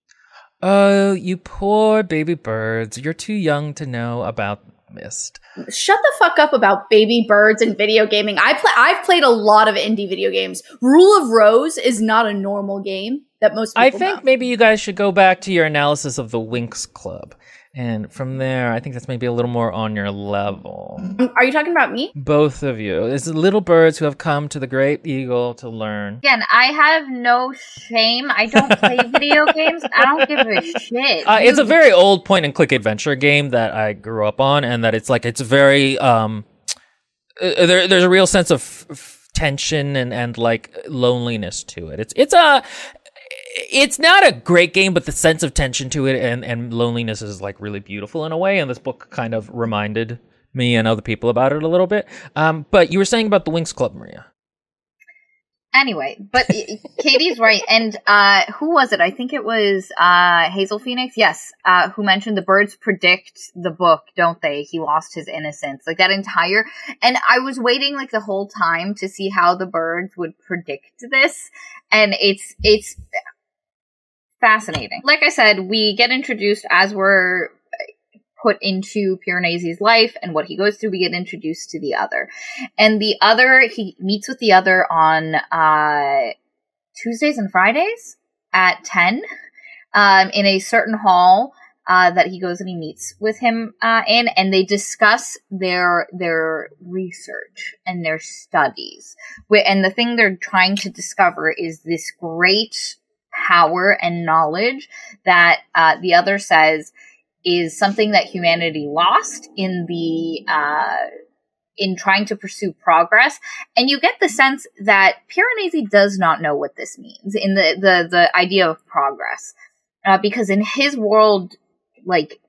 Oh, you poor baby birds! You're too young to know about Mist. Shut the fuck up about baby birds and video gaming. I play. I've played a lot of indie video games. Rule of Rose is not a normal game that most people I think know. maybe you guys should go back to your analysis of the Winx Club. And from there, I think that's maybe a little more on your level. Are you talking about me? Both of you. It's the little birds who have come to the Great Eagle to learn. Again, I have no shame. I don't play video games. I don't give a shit. Uh, it's a very old point and click adventure game that I grew up on, and that it's like, it's very, um, uh, there, there's a real sense of f- f- tension and, and like loneliness to it. It's, it's a, it's not a great game, but the sense of tension to it and, and loneliness is like really beautiful in a way. And this book kind of reminded me and other people about it a little bit. Um, but you were saying about the Winx Club, Maria. Anyway, but Katie's right. And uh, who was it? I think it was uh, Hazel Phoenix. Yes, uh, who mentioned the birds predict the book, don't they? He lost his innocence. Like that entire. And I was waiting like the whole time to see how the birds would predict this. And it's it's fascinating. Like I said, we get introduced as we're put into Piranesi's life and what he goes through. We get introduced to the other, and the other, he meets with the other on uh Tuesdays and Fridays at ten um in a certain hall uh that he goes and he meets with him uh in, and they discuss their their research and their studies. And the thing they're trying to discover is this great power and knowledge that uh the other says is something that humanity lost in the uh, in trying to pursue progress. And you get the sense that Piranesi does not know what this means in the the, the idea of progress, uh, because in his world, like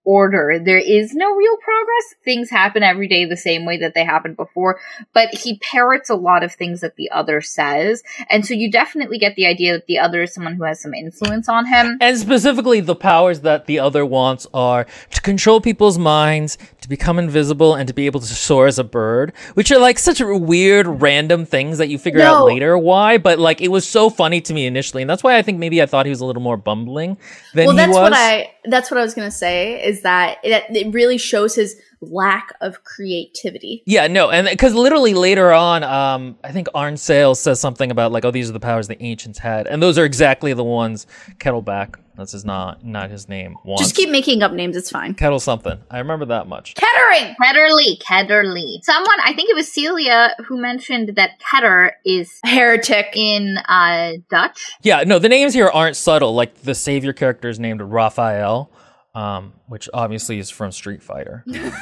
order. There is no real progress. Things happen every day the same way that they happened before, but he parrots a lot of things that the other says. And so you definitely get the idea that the other is someone who has some influence on him. And specifically, the powers that the other wants are to control people's minds, to become invisible, and to be able to soar as a bird, which are like such weird, random things that you figure No. out later why. But like, it was so funny to me initially, and that's why I think maybe I thought he was a little more bumbling than well, he that's was. what I that's what I was gonna say is that it, it really shows his lack of creativity. Yeah, no, and because literally later on, um, I think Arn Sales says something about like, oh, these are the powers the ancients had, and those are exactly the ones Kettleback. That's his not not his name. Wants. Just keep making up names; it's fine. Kettle something. I remember that much. Kettering. Ketterly, Ketterly. Someone, I think it was Celia, who mentioned that Ketter is Heretic. in uh, Dutch. Yeah, no, the names here aren't subtle. Like the savior character is named Raphael, um, which obviously is from Street Fighter.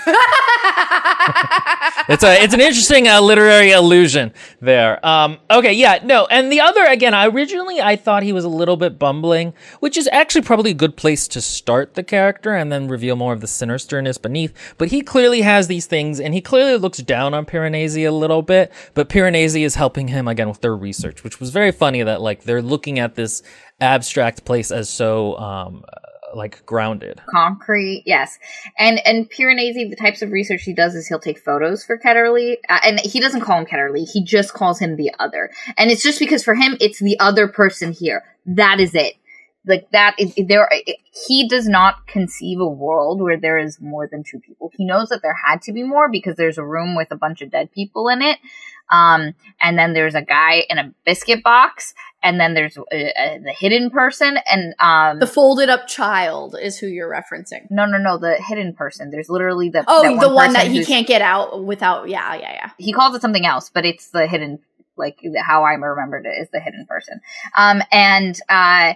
It's a it's an interesting uh, literary allusion there. Um, okay, yeah, no, and the other again, I originally I thought he was a little bit bumbling, which is actually probably a good place to start the character and then reveal more of the sinisterness beneath. But he clearly has these things, and he clearly looks down on Piranesi a little bit. But Piranesi is helping him again with their research, which was very funny that like they're looking at this abstract place as so um, like grounded. Concrete, yes. And and Piranesi, the types of research he does is he'll take photos for Ketterly, uh, and he doesn't call him Ketterly, he just calls him the other. And it's just because for him, it's the other person here. That is it. Like that is there. He does not conceive a world where there is more than two people. He knows that there had to be more because there's a room with a bunch of dead people in it, um, and then there's a guy in a biscuit box, and then there's uh, uh, the hidden person, and um, The folded up child is who you're referencing. no, no, no, the hidden person. There's literally the Oh, that the one that person he who's- can't get out without. Yeah, yeah, yeah. He calls it something else, but it's the hidden. Like how I remembered it is the hidden person. Um, and uh.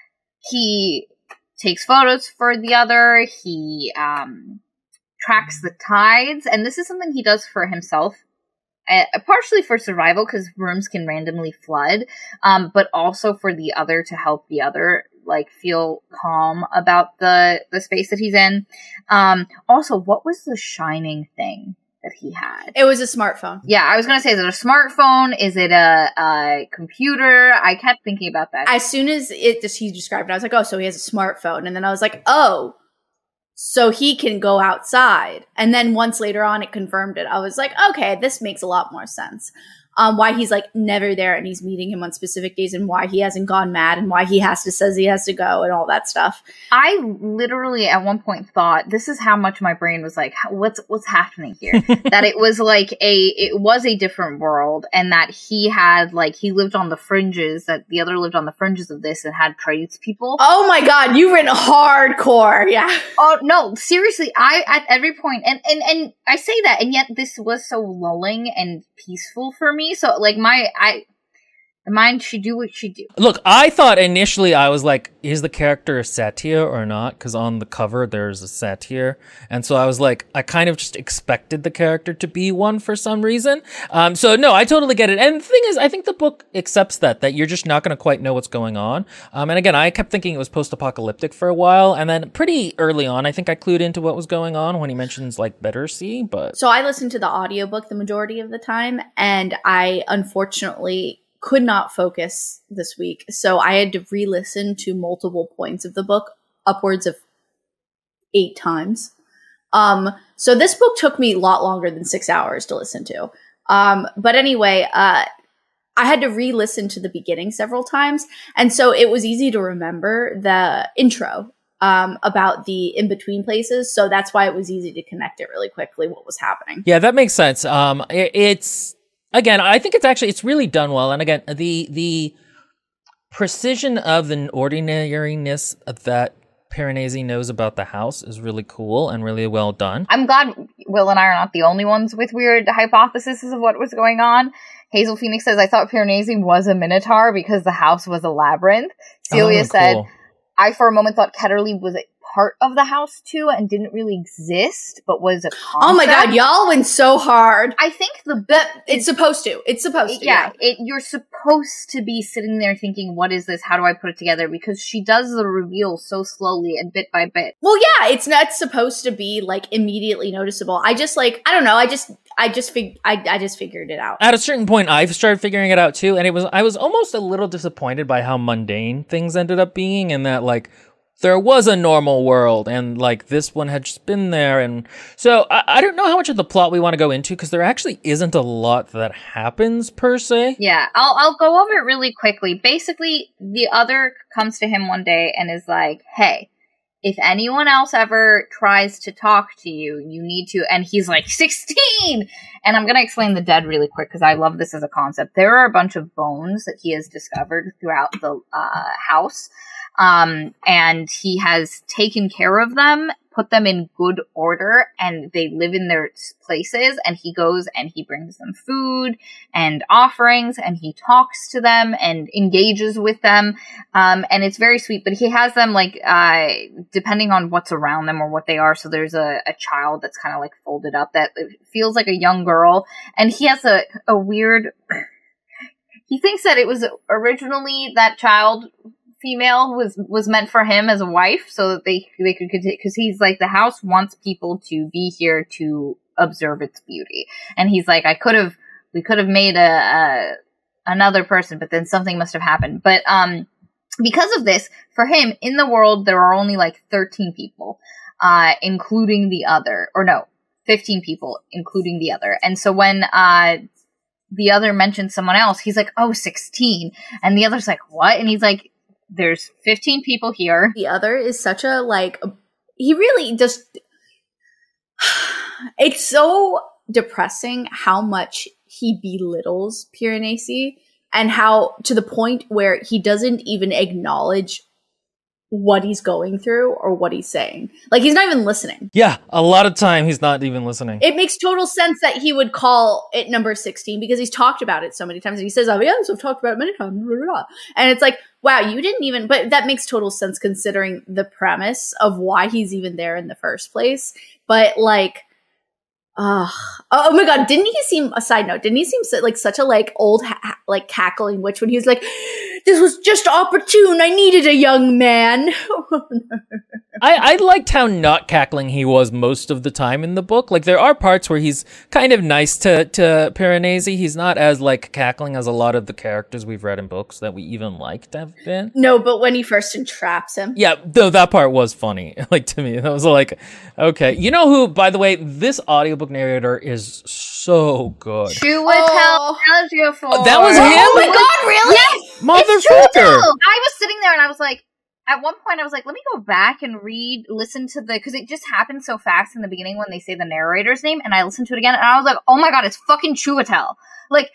He takes photos for the other. He um, tracks the tides. And this is something he does for himself. Uh, partially for survival, because rooms can randomly flood. Um, but also for the other to help the other, like, feel calm about the, the space that he's in. Um, also, what was the shining thing that he had? It was a smartphone. Yeah, I was going to say, is it a smartphone? Is it a, a computer? I kept thinking about that. As soon as it just he described it, I was like, oh, so he has a smartphone. And then I was like, oh, so he can go outside. And then once later on it confirmed it. I was like, okay, this makes a lot more sense. Um, why he's like never there and he's meeting him on specific days and why he hasn't gone mad and why he has to says he has to go and all that stuff. I literally at one point thought, this is how much my brain was like, what's what's happening here? That it was like a it was a different world, and that he had like he lived on the fringes, that the other lived on the fringes of this and had tradespeople. Oh my god, you've written hardcore. Yeah. Oh no, seriously, I at every point and, and, and I say that, and yet this was so lulling and peaceful for me. So like my I the mind should do what she do. Look, I thought initially I was like, is the character a satyr or not? Because on the cover there's a satyr, and so I was like, I kind of just expected the character to be one for some reason. Um, so no, I totally get it. And the thing is, I think the book accepts that that you're just not going to quite know what's going on. Um, and again, I kept thinking it was post-apocalyptic for a while, and then pretty early on, I think I clued into what was going on when he mentions like Battersea. But So I listened to the audiobook the majority of the time, and I unfortunately could not focus this week. So I had to re-listen to multiple points of the book, upwards of eight times. Um, so this book took me a lot longer than six hours to listen to. Um, but anyway, uh, I had to re-listen to the beginning several times. And so it was easy to remember the intro um, about the in-between places. So that's why it was easy to connect it really quickly, what was happening. yeah, that makes sense. Um, it, it's again, I think it's actually it's really done well. And again, the the precision of the ordinariness that Piranesi knows about the house is really cool and really well done. I'm glad Will and I are not the only ones with weird hypotheses of what was going on. Hazel Phoenix says, I thought Piranesi was a minotaur because the house was a labyrinth. Celia Oh, said, cool. I for a moment thought Ketterly was a part of the house too and didn't really exist, but was a concept. Oh my god, y'all went so hard. I think the book That it's supposed to. It's supposed to. yeah, Yeah. it, you're supposed to be sitting there thinking, what is this? How do I put it together? Because she does the reveal so slowly and bit by bit. Well, yeah, it's not supposed to be like immediately noticeable. I just like I don't know. I just I just fig- I I just figured it out. At a certain point, I've started figuring it out too, and it was I was almost a little disappointed by how mundane things ended up being, and that like there was a normal world, and like this one had just been there, and so I, I don't know how much of the plot we want to go into because there actually isn't a lot that happens per se. Yeah, I'll I'll go over it really quickly. Basically, the other comes to him one day and is like, "Hey, if anyone else ever tries to talk to you, you need to," and he's like, sixteen! And I'm going to explain the dead really quick because I love this as a concept. There are a bunch of bones that he has discovered throughout the uh, house, um, and he has taken care of them, put them in good order, and they live in their places, and he goes and he brings them food and offerings, and he talks to them and engages with them, um, and it's very sweet, but he has them, like, uh, depending on what's around them or what they are, so there's a, a child that's kind of, like, folded up that feels like a young girl, and he has a, a weird... he thinks that it was originally that child... female was was meant for him as a wife, so that they they could continue, because he's like, the house wants people to be here to observe its beauty, and he's like, I could have we could have made a, a another person, but then something must have happened. But um, because of this, for him in the world there are only like thirteen people, uh, including the other, or no, fifteen people including the other, and so when uh. the other mentions someone else, he's like, oh, sixteen, and the other's like, what? And he's like, there's fifteen people here. The other is such a like he really just it's so depressing how much he belittles Piranesi, and how to the point where he doesn't even acknowledge what he's going through or what he's saying. Like, he's not even listening. Yeah, a lot of time he's not even listening. It makes total sense that he would call it number sixteen because he's talked about it so many times. He says, oh, yes, I've talked about it many times. Blah, blah, blah. And it's like, wow, you didn't even, but that makes total sense considering the premise of why he's even there in the first place. But like, uh, oh my god, didn't he seem, a side note, didn't he seem so, like such a like old ha- like cackling witch when he was like, this was just opportune, I needed a young man. I, I liked how not cackling he was most of the time in the book. Like, there are parts where he's kind of nice to, to Piranesi. He's not as, like, cackling as a lot of the characters we've read in books that we even liked have been. No, but when he first entraps him. Yeah, though that part was funny. Like, to me, that was like, okay. You know who, by the way, this audiobook narrator is so good. Chiwetel Oh. Ejiofor. That was him? Oh my god, really? Yes! Motherfucker! I was sitting there and I was like, at one point I was like, let me go back and read, listen to the, because it just happened so fast in the beginning when they say the narrator's name, and I listened to it again, and I was like, oh my god, it's fucking Chiwetel. Like,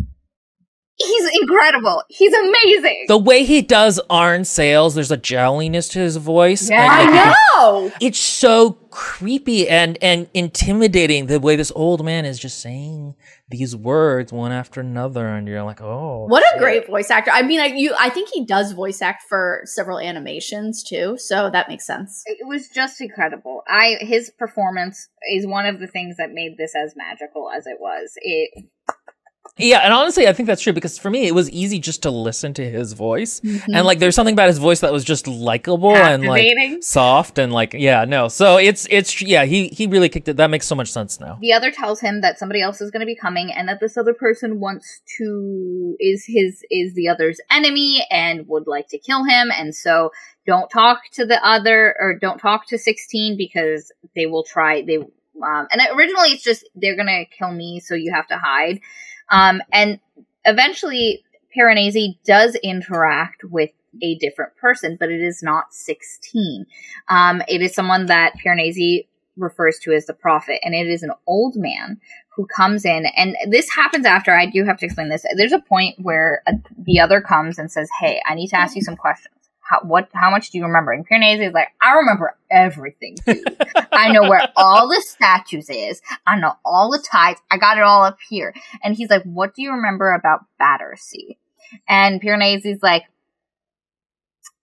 he's incredible. He's amazing. The way he does Arn Sales, there's a jowliness to his voice. Yeah. and I know! It's so creepy and, and intimidating the way this old man is just saying these words one after another, and you're like, oh. What a shit. great voice actor. I mean, I, you, I think he does voice act for several animations too, so that makes sense. It was just incredible. I his performance is one of the things that made this as magical as it was. It Yeah, and honestly, I think that's true, because for me, it was easy just to listen to his voice. Mm-hmm. And, like, there's something about his voice that was just likable and, like, Captivating. soft and, like, yeah, no. So it's, it's, yeah, he, he really kicked it. That makes so much sense now. The other tells him that somebody else is going to be coming, and that this other person wants to is his is the other's enemy and would like to kill him, and so don't talk to the other, or don't talk to sixteen, because they will try. They um, and originally it's just, they're going to kill me, so you have to hide. Um, and eventually Piranesi does interact with a different person, but it is not sixteen. Um, it is someone that Piranesi refers to as the prophet, and it is an old man who comes in, and this happens after, I do have to explain this. There's a point where a, the other comes and says, hey, I need to ask you some questions. How, what, how much do you remember? And Piranesi is like, I remember everything, dude. I know where all the statues is. I know all the tides. I got it all up here. And he's like, what do you remember about Battersea? And Piranesi's like,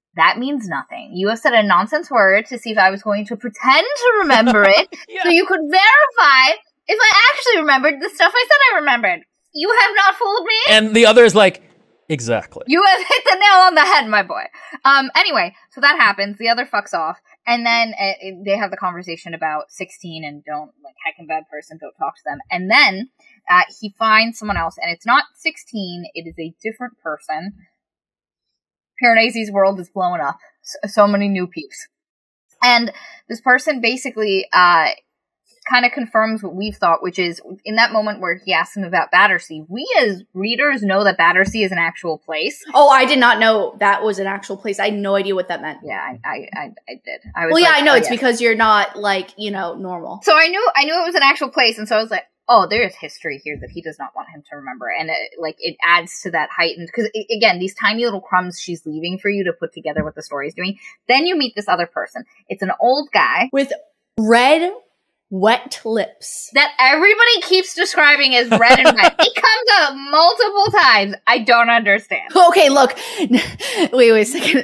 that means nothing. You have said a nonsense word to see if I was going to pretend to remember it yeah. so you could verify if I actually remembered the stuff I said I remembered. You have not fooled me. And the other is like, exactly. You have hit the nail on the head, my boy. Um. Anyway, so that happens. The other fucks off. And then uh, they have the conversation about sixteen and don't, like, heckin' bad person, don't talk to them. And then uh, he finds someone else, and it's not sixteen, it is a different person. Piranesi's world is blowing up. So, so many new peeps. And this person basically uh, kind of confirms what we've thought, which is, in that moment where he asks him about Battersea, we as readers know that Battersea is an actual place. Oh, I did not know that was an actual place. I had no idea what that meant. Yeah, I I, I, I did. I was well, yeah, like, I know. oh, it's yeah. because you're not, like, you know, normal. So I knew I knew it was an actual place, and so I was like, oh, there's history here that he does not want him to remember. And, it, like, it adds to that heightened... Because, again, these tiny little crumbs she's leaving for you to put together what the story is doing. Then you meet this other person. It's an old guy. With red... wet lips. That everybody keeps describing as red and wet. It comes up multiple times. I don't understand. Okay, look. Wait, wait a second.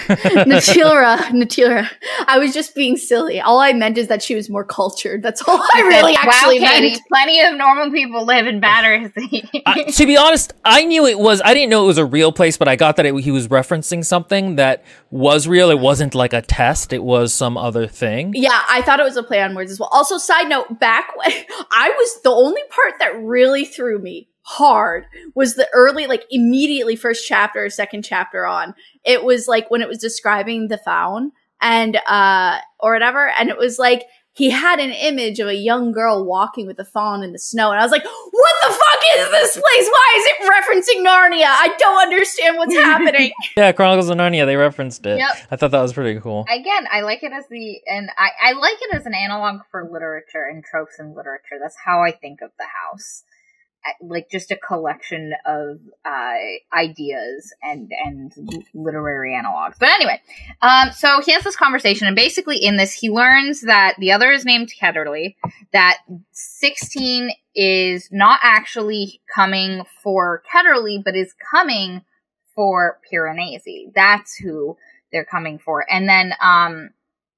Natira, Natira. I was just being silly. All I meant is that she was more cultured. That's all I really wow, actually Katie, meant. Plenty of normal people live in Battersea. uh, to be honest, I knew it was, I didn't know it was a real place, but I got that it, he was referencing something that was real. It wasn't like a test. It was some other thing. Yeah, I thought it was a play on words as well. Also, side note, back when I was, the only part that really threw me hard was the early, like, immediately first chapter or second chapter on. It was like when it was describing the faun and, uh, or whatever. And it was like, he had an image of a young girl walking with a faun in the snow. And I was like, what the fuck is this place? Why is it referencing Narnia? I don't understand what's happening. Yeah, Chronicles of Narnia, they referenced it. Yep. I thought that was pretty cool. Again, I like it as the, and I, I like it as an analog for literature and tropes in literature. That's how I think of the house. Like, just a collection of uh, ideas and and literary analogs. But anyway, um, so he has this conversation, and basically in this, he learns that the other is named Ketterly, that sixteen is not actually coming for Ketterly, but is coming for Piranesi. That's who they're coming for. And then um,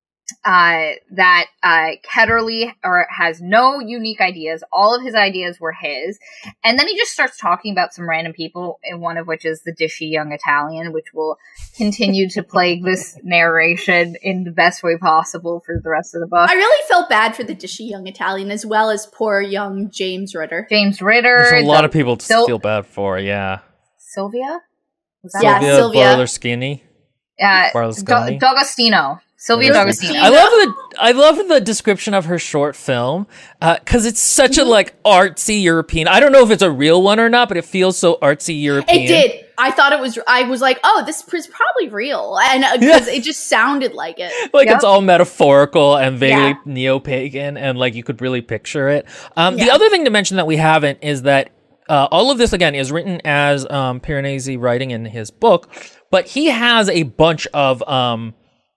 uh, that uh, Ketterly or has no unique ideas. All of his ideas were his. And then he just starts talking about some random people, and one of which is the dishy young Italian, which will continue to plague this narration in the best way possible for the rest of the book. I really felt bad for the dishy young Italian, as well as poor young James Ritter. James Ritter. There's a lot the, of people to Sil- feel bad for, yeah. Sylvia? Was that Yeah, Sylvia Sylvia. Barler-Skinny. Uh, Barler-Skinny. D- D'Agostino. Sylvia D'Agostino. I love the I love the description of her short film because uh, it's such a like artsy European. I don't know if it's a real one or not, but it feels so artsy European. It did. I thought it was. I was like, "Oh, this is probably real," and because uh, it just sounded like it. Like yep. It's all metaphorical and vaguely Yeah. neo-pagan, and like you could really picture it. Um, Yeah. The other thing to mention that we haven't is that uh, all of this again is written as um, Piranesi writing in his book, but he has a bunch of um,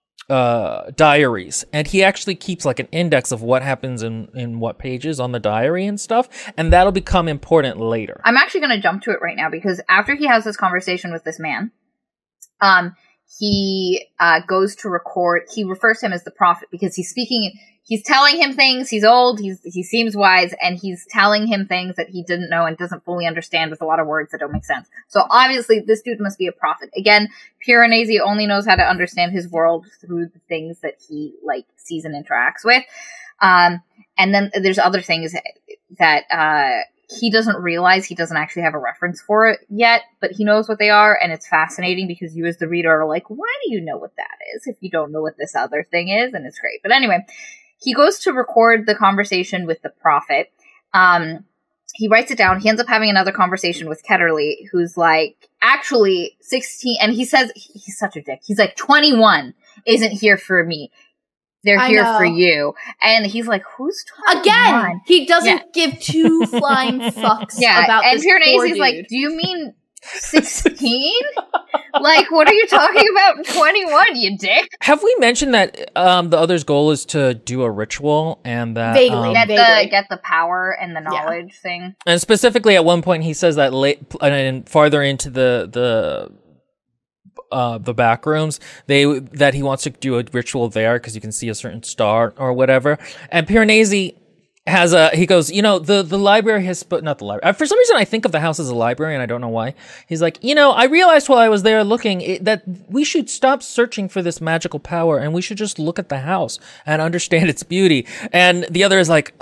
uh, diaries, and he actually keeps like an index of what happens in, in what pages on the diary and stuff, and that'll become important later. I'm actually going to jump to it right now because after he has this conversation with this man, um, he uh, goes to record. He refers to him as the prophet because he's speaking. He's telling him things. He's old. He's he seems wise, and he's telling him things that he didn't know and doesn't fully understand with a lot of words that don't make sense. So obviously, this dude must be a prophet. Again, Piranesi only knows how to understand his world through the things that he like sees and interacts with. Um, and then there's other things that uh, he doesn't realize. He doesn't actually have a reference for it yet, but he knows what they are, and it's fascinating because you as the reader are like, why do you know what that is if you don't know what this other thing is? And it's great. But anyway, he goes to record the conversation with the prophet. Um, he writes it down. He ends up having another conversation with Ketterly, who's like, actually, sixteen, and he says, he's such a dick. He's like, twenty-one isn't here for me. They're I here know. for you. And he's like, who's twenty-one? Again, he doesn't Yeah. give two flying fucks Yeah, about and this poor Piranesi's dude. like, do you mean sixteen? Like, what are you talking about? twenty-one, you dick. Have we mentioned that um, the other's goal is to do a ritual and that Vaguely. um, Get the Vaguely. get the power and the knowledge thing. and specifically at one point he says that late and farther into the the uh, the back rooms. They that he wants to do a ritual there because you can see a certain star or whatever. And Piranesi has a he goes, you know, the the library has sp- not the library. For some reason, I think of the house as a library, and I don't know why. He's like, you know, I realized while I was there looking it, that we should stop searching for this magical power, and we should just look at the house and understand its beauty. And the other is like,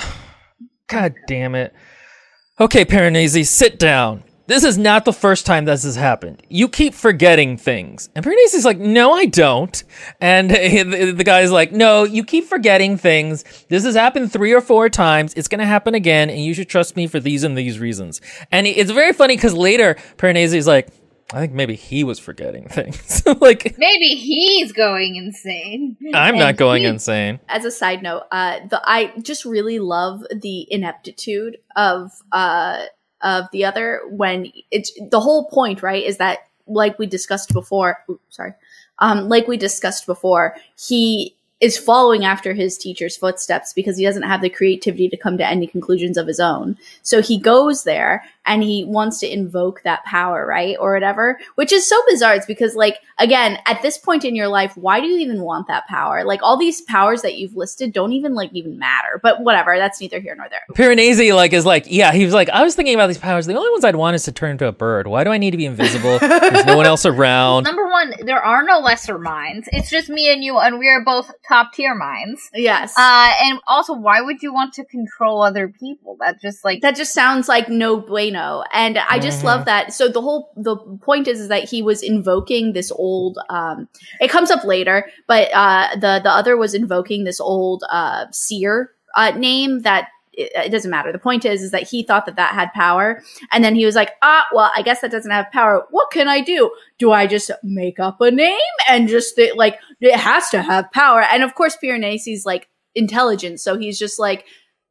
God damn it. Okay, Piranesi, sit down. This is not the first time this has happened. You keep forgetting things. And Piranesi's like, no, I don't. And the, the guy's like, no, you keep forgetting things. This has happened three or four times. It's going to happen again, and you should trust me for these and these reasons. And it's very funny because later, Piranesi's like, I think maybe he was forgetting things. Like, maybe he's going insane. I'm And not going he- insane. As a side note, uh, the I just really love the ineptitude of uh of the other when it's the whole point, right? Is that like we discussed before? Oops, sorry, um, like we discussed before, he is following after his teacher's footsteps because he doesn't have the creativity to come to any conclusions of his own. So he goes there and he wants to invoke that power, right? Or whatever, which is so bizarre. It's because, like, again, at this point in your life, why do you even want that power? Like, all these powers that you've listed don't even, like, even matter. But whatever, that's neither here nor there. Piranesi, like, is like, yeah, he was like, I was thinking about these powers. The only ones I'd want is to turn into a bird. Why do I need to be invisible? There's no one else around. Number one, there are no lesser minds. It's just me and you, and we are both top tier minds. Yes. Uh, and also, why would you want to control other people? That just like That just sounds like no bueno. And I just Mhm. love that. So the whole, the point is, is that he was invoking this old, um, it comes up later, but, uh, the, the other was invoking this old, uh, seer, uh, name that it, it doesn't matter. The point is, is that he thought that that had power. And then he was like, ah, well, I guess that doesn't have power. What can I do? Do I just make up a name and just th- like, it has to have power? And of course, Piranesi's like intelligent. So he's just like,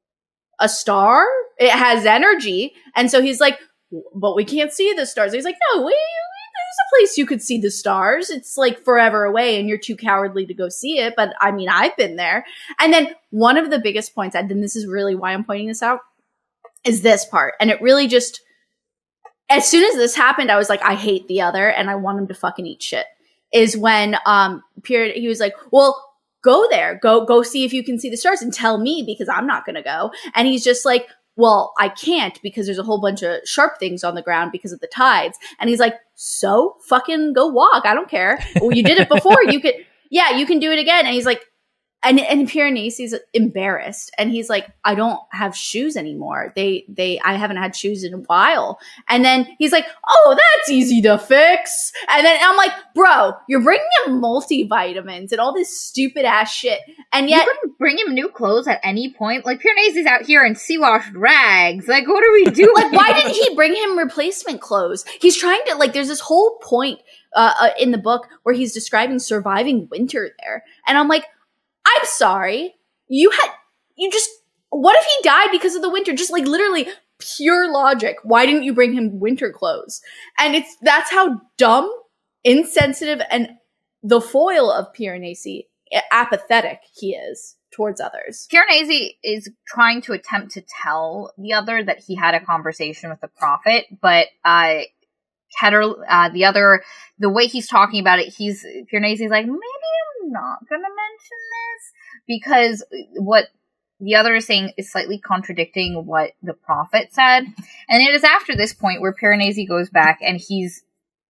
a star? It has energy. And so he's like, but we can't see the stars. He's like, no, we, there's a place you could see the stars. It's like forever away and you're too cowardly to go see it. But I mean, I've been there. And then one of the biggest points, and then this is really why I'm pointing this out, is this part. And it really just, as soon as this happened, I was like, I hate the other and I want him to fucking eat shit. Is when um Pierre, he was like, well, go there, go, go see if you can see the stars and tell me because I'm not going to go. And he's just like, well, I can't because there's a whole bunch of sharp things on the ground because of the tides. And he's like, so fucking go walk. I don't care. Well, you did it before. You could, yeah, you can do it again. And he's like, and, and Piranesi's embarrassed. And he's like, I don't have shoes anymore. They, they, I haven't had shoes in a while. And then he's like, oh, that's easy to fix. And then I'm like, bro, you're bringing him multivitamins and all this stupid ass shit. And yet, you couldn't bring him new clothes at any point. Like Piranesi's out here in sea-washed rags. Like, what are we doing? like, why didn't he bring him replacement clothes? He's trying to, like, there's this whole point uh, uh, in the book where he's describing surviving winter there. And I'm like, I'm sorry. You had, you just, what if he died because of the winter? Just like literally pure logic. Why didn't you bring him winter clothes? And it's, that's how dumb, insensitive, and the foil of Piranesi, apathetic he is towards others. Piranesi is trying to attempt to tell the other that he had a conversation with the prophet, but, uh, Keter, uh, the other, the way he's talking about it, he's, Piranesi's like, maybe I'm not gonna mention this, because what the other is saying is slightly contradicting what the prophet said. And it is after this point where Piranesi goes back and he's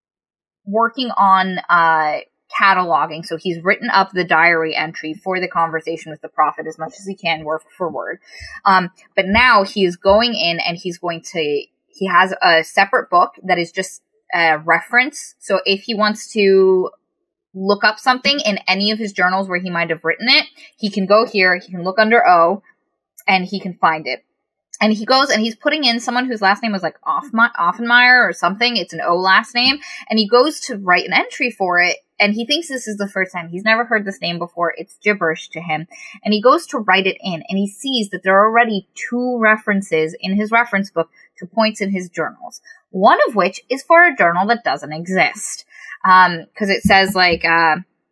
working on, uh, cataloging. So he's written up the diary entry for the conversation with the prophet as much as he can, word for word. Um, but now he is going in and he's going to, he has a separate book that is just a reference. So if he wants to look up something in any of his journals where he might have written it, he can go here, he can look under O, and he can find it. And he goes and he's putting in someone whose last name was like Offme- Offenmeyer or something. It's an O last name. And he goes to write an entry for it. And he thinks this is the first time. He's never heard this name before. It's gibberish to him. And he goes to write it in. And he sees that there are already two references in his reference book to points in his journals. One of which is for a journal that doesn't exist. Um, cause it says like, uh,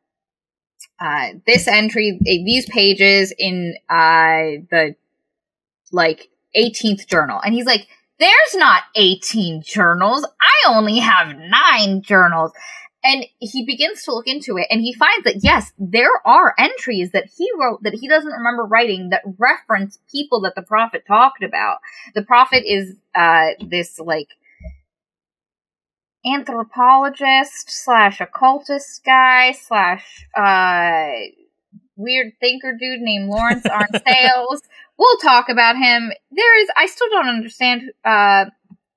uh, this entry, these pages in, uh, the, like, eighteenth journal. And he's like, there's not eighteen journals. I only have nine journals. And he begins to look into it, and he finds that, yes, there are entries that he wrote that he doesn't remember writing that reference people that the prophet talked about. The prophet is uh, this, like, anthropologist slash occultist guy slash uh, weird thinker dude named Lawrence Arnsales. We'll talk about him. There is, I still don't understand uh,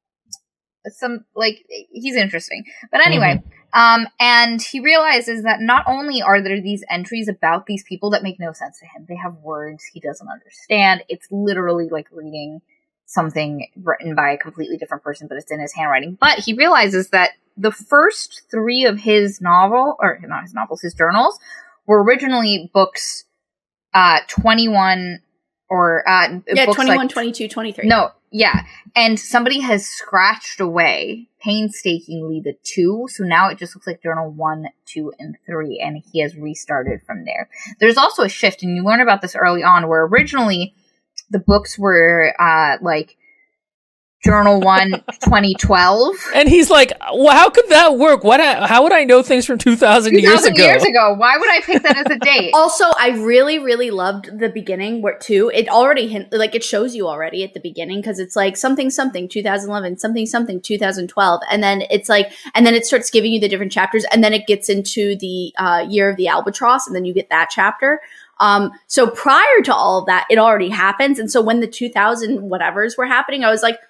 some, like, he's interesting. But anyway... Mm-hmm. Um, and he realizes that not only are there these entries about these people that make no sense to him, they have words he doesn't understand. It's literally like reading something written by a completely different person, but it's in his handwriting. But he realizes that the first three of his novel, or not his novels, his journals, were originally books, uh, twenty-one, or, uh, yeah, books twenty-one, like, twenty-two, twenty-three. No, yeah. And somebody has scratched away painstakingly the two, so now it just looks like journal one, two, and three, and he has restarted from there. There's also a shift, and you learn about this early on, where originally the books were, uh, like, Journal one, twenty twelve. And he's like, well, how could that work? What? How would I know things from two thousand years ago? years ago. Why would I pick that as a date? Also, I really, really loved the beginning where, too, it already, hint, like, it shows you already at the beginning, because it's like something, something, two thousand eleven, something, something, two thousand twelve. And then it's like, and then it starts giving you the different chapters, and then it gets into the uh, Year of the Albatross, and then you get that chapter. Um, so prior to all of that, it already happens. And so when the two thousand whatevers were happening, I was like,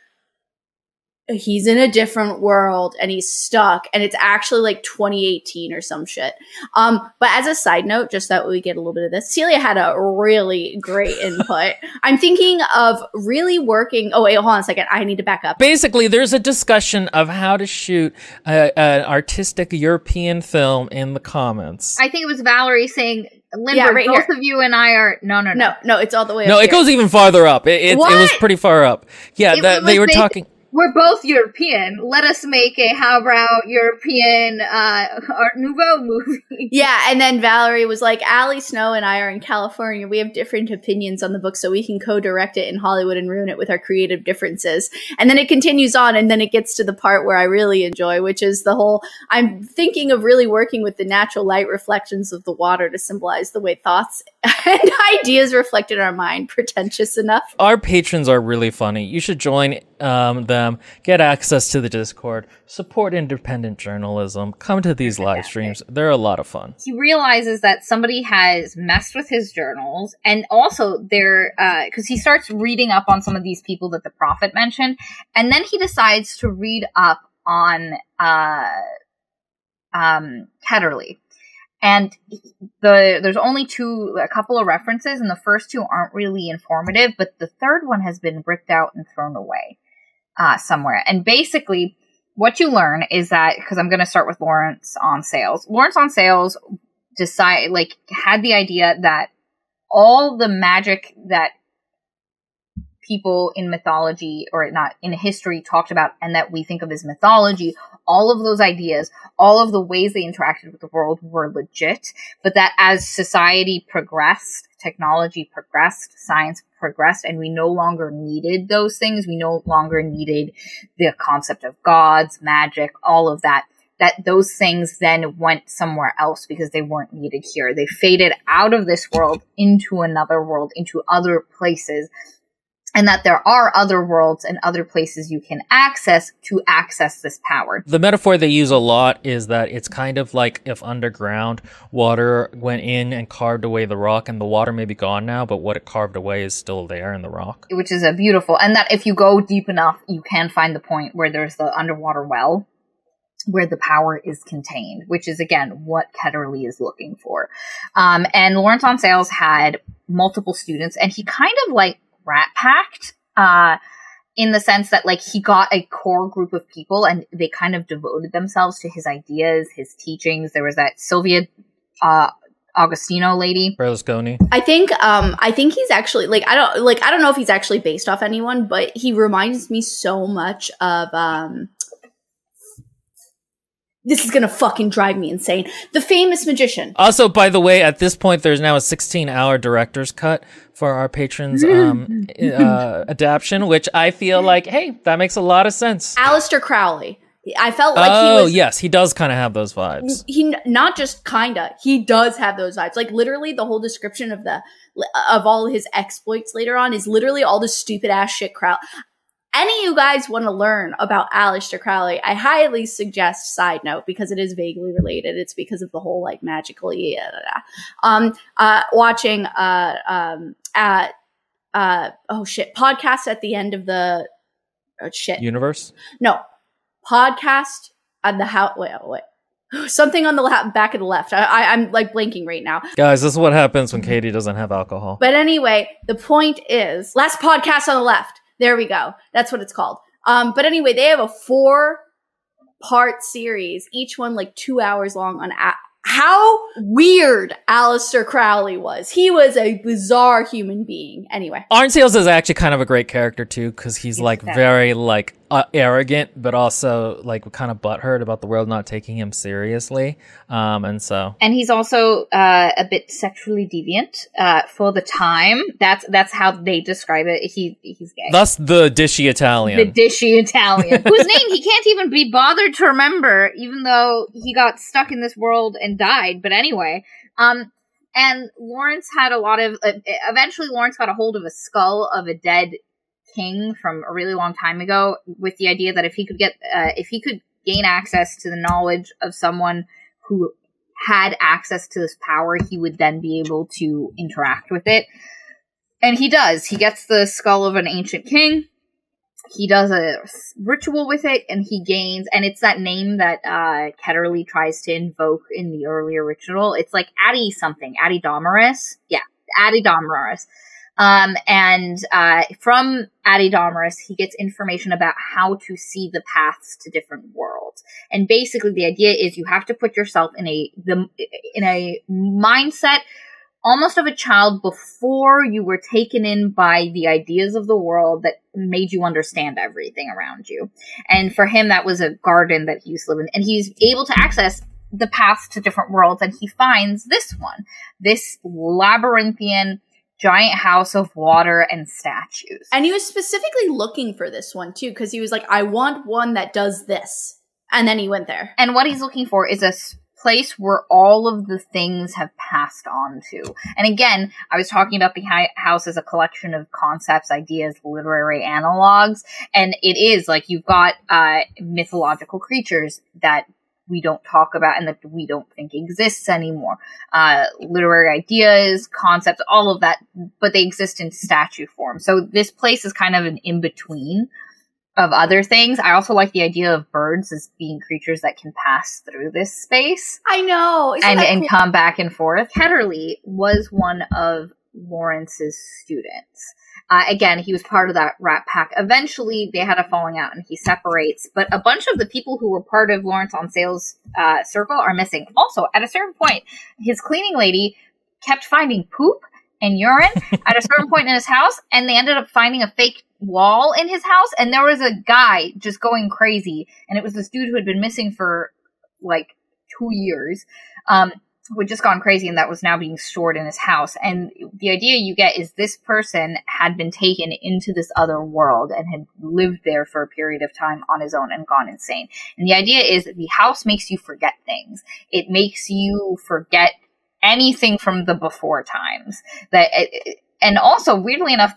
he's in a different world and he's stuck, and it's actually like twenty eighteen or some shit. Um, but as a side note, just that we get a little bit of this, Celia had a really great input. I'm thinking of really working. Oh, wait, hold on a second. I need to back up. Basically, there's a discussion of how to shoot a, an artistic European film in the comments. I think it was Valerie saying, Lindbergh, yeah, right both here. of you and I are no, no, no, no, no. It's all the way. No, up it here. goes even farther up. It, it, it was pretty far up. Yeah, It that, was they were basic- talking. We're both European. Let us make a highbrow European uh, Art Nouveau movie. Yeah, and then Valerie was like, Allie Snow and I are in California. We have different opinions on the book, so we can co-direct it in Hollywood and ruin it with our creative differences. And then it continues on, and then it gets to the part where I really enjoy, which is the whole, I'm thinking of really working with the natural light reflections of the water to symbolize the way thoughts and ideas reflect in our mind. Pretentious enough. Our patrons are really funny. You should join um, them, get access to the Discord, support independent journalism, come to these live streams. They're a lot of fun. He realizes that somebody has messed with his journals, and also they're, uh, because he starts reading up on some of these people that the prophet mentioned, and then he decides to read up on, uh, um, Ketterly. And the there's only two, a couple of references, and the first two aren't really informative, but the third one has been ripped out and thrown away uh, somewhere. And basically, what you learn is that, because I'm going to start with Lawrence on Sales. Lawrence on Sales decide like had the idea that all the magic that people in mythology, or not in history, talked about, and that we think of as mythology, all of those ideas, all of the ways they interacted with the world were legit, but that as society progressed, technology progressed, science progressed, and we no longer needed those things, we no longer needed the concept of gods, magic, all of that, that those things then went somewhere else because they weren't needed here. They faded out of this world into another world, into other places, and that there are other worlds and other places you can access to access this power. The metaphor they use a lot is that it's kind of like if underground water went in and carved away the rock, and the water may be gone now, but what it carved away is still there in the rock. Which is a beautiful, and that if you go deep enough, you can find the point where there's the underwater well, where the power is contained, which is, again, what Ketterly is looking for. Um, and Lawrence on Sales had multiple students, and he kind of like rat packed, uh, in the sense that like he got a core group of people and they kind of devoted themselves to his ideas, his teachings. There was that Sylvia, uh, Augustino lady. Berlusconi. I think, um, I think he's actually like, I don't like, I don't know if he's actually based off anyone, but he reminds me so much of, um, this is gonna fucking drive me insane. The Famous Magician. Also, by the way, at this point, there's now a sixteen-hour director's cut for our patrons' um, uh, adaptation, which I feel like, hey, that makes a lot of sense. Aleister Crowley. I felt like oh, he was. yes, he does kind of have those vibes. He not just kinda, he does have those vibes. Like literally, the whole description of the of all his exploits later on is literally all the stupid ass shit Crowley. Any of you guys want to learn about Aleister Crowley, I highly suggest, side note, because it is vaguely related. It's because of the whole like magical, yeah, um, uh, watching, uh, um, at, uh, oh shit, podcast at the end of the oh, shit universe. No, podcast on the house. Wait, wait. Something on the la- back of the left. I, I, I'm like blanking right now. Guys, this is what happens when Katie doesn't have alcohol. But anyway, the point is, last podcast on the left. There we go. That's what it's called. Um, but anyway, they have a four part series, each one like two hours long on a- how weird Aleister Crowley was. He was a bizarre human being. Anyway. Arn Sales is actually kind of a great character too, because he's Yes, like exactly. very like uh, arrogant, but also like kind of butthurt about the world not taking him seriously. Um, and so, And he's also uh, a bit sexually deviant uh, for the time. That's that's how they describe it. He he's gay. thus the dishy Italian. The dishy Italian, whose name he can't even be bothered to remember, even though he got stuck in this world and died. But anyway, um, and Lawrence had a lot of. Uh, eventually, Lawrence got a hold of a skull of a dead king from a really long time ago, with the idea that if he could get, uh, if he could gain access to the knowledge of someone who had access to this power, he would then be able to interact with it. And he does. He gets the skull of an ancient king. He does a ritual with it, and he gains, and it's that name that uh, Ketterly tries to invoke in the earlier ritual. It's like Addy something. Addy Domarus? Yeah, Addy Domarus. Um, and uh, from Addy Domarus, he gets information about how to see the paths to different worlds. And basically, the idea is you have to put yourself in a the in a mindset almost of a child before you were taken in by the ideas of the world that made you understand everything around you. And for him, that was a garden that he used to live in. And he's able to access the paths to different worlds, and he finds this one, this labyrinthian giant house of water and statues. And he was specifically looking for this one too, because he was like, I want one that does this. And then he went there. And what he's looking for is a s- place where all of the things have passed on to. And again, I was talking about the hi- house as a collection of concepts, ideas, literary analogs. And it is like you've got uh, mythological creatures that we don't talk about and that we don't think exists anymore. Uh, literary ideas, concepts, all of that, but they exist in statue form. So this place is kind of an in-between of other things. I also like the idea of birds as being creatures that can pass through this space. I know. Isn't And, that and cool? come back and forth. Ketterly was one of Lawrence's students. Uh, again, he was part of that rat pack. Eventually, they had a falling out and he separates. But a bunch of the people who were part of Lawrence on Sale's uh, circle are missing. Also, at a certain point, his cleaning lady kept finding poop and urine at a certain point in his house. And they ended up finding a fake wall in his house. And there was a guy just going crazy. And it was this dude who had been missing for like two years. Um, who had just gone crazy, and that was now being stored in his house. And the idea you get is this person had been taken into this other world and had lived there for a period of time on his own and gone insane. And the idea is the house makes you forget things. It makes you forget anything from the before times. That, and also, weirdly enough,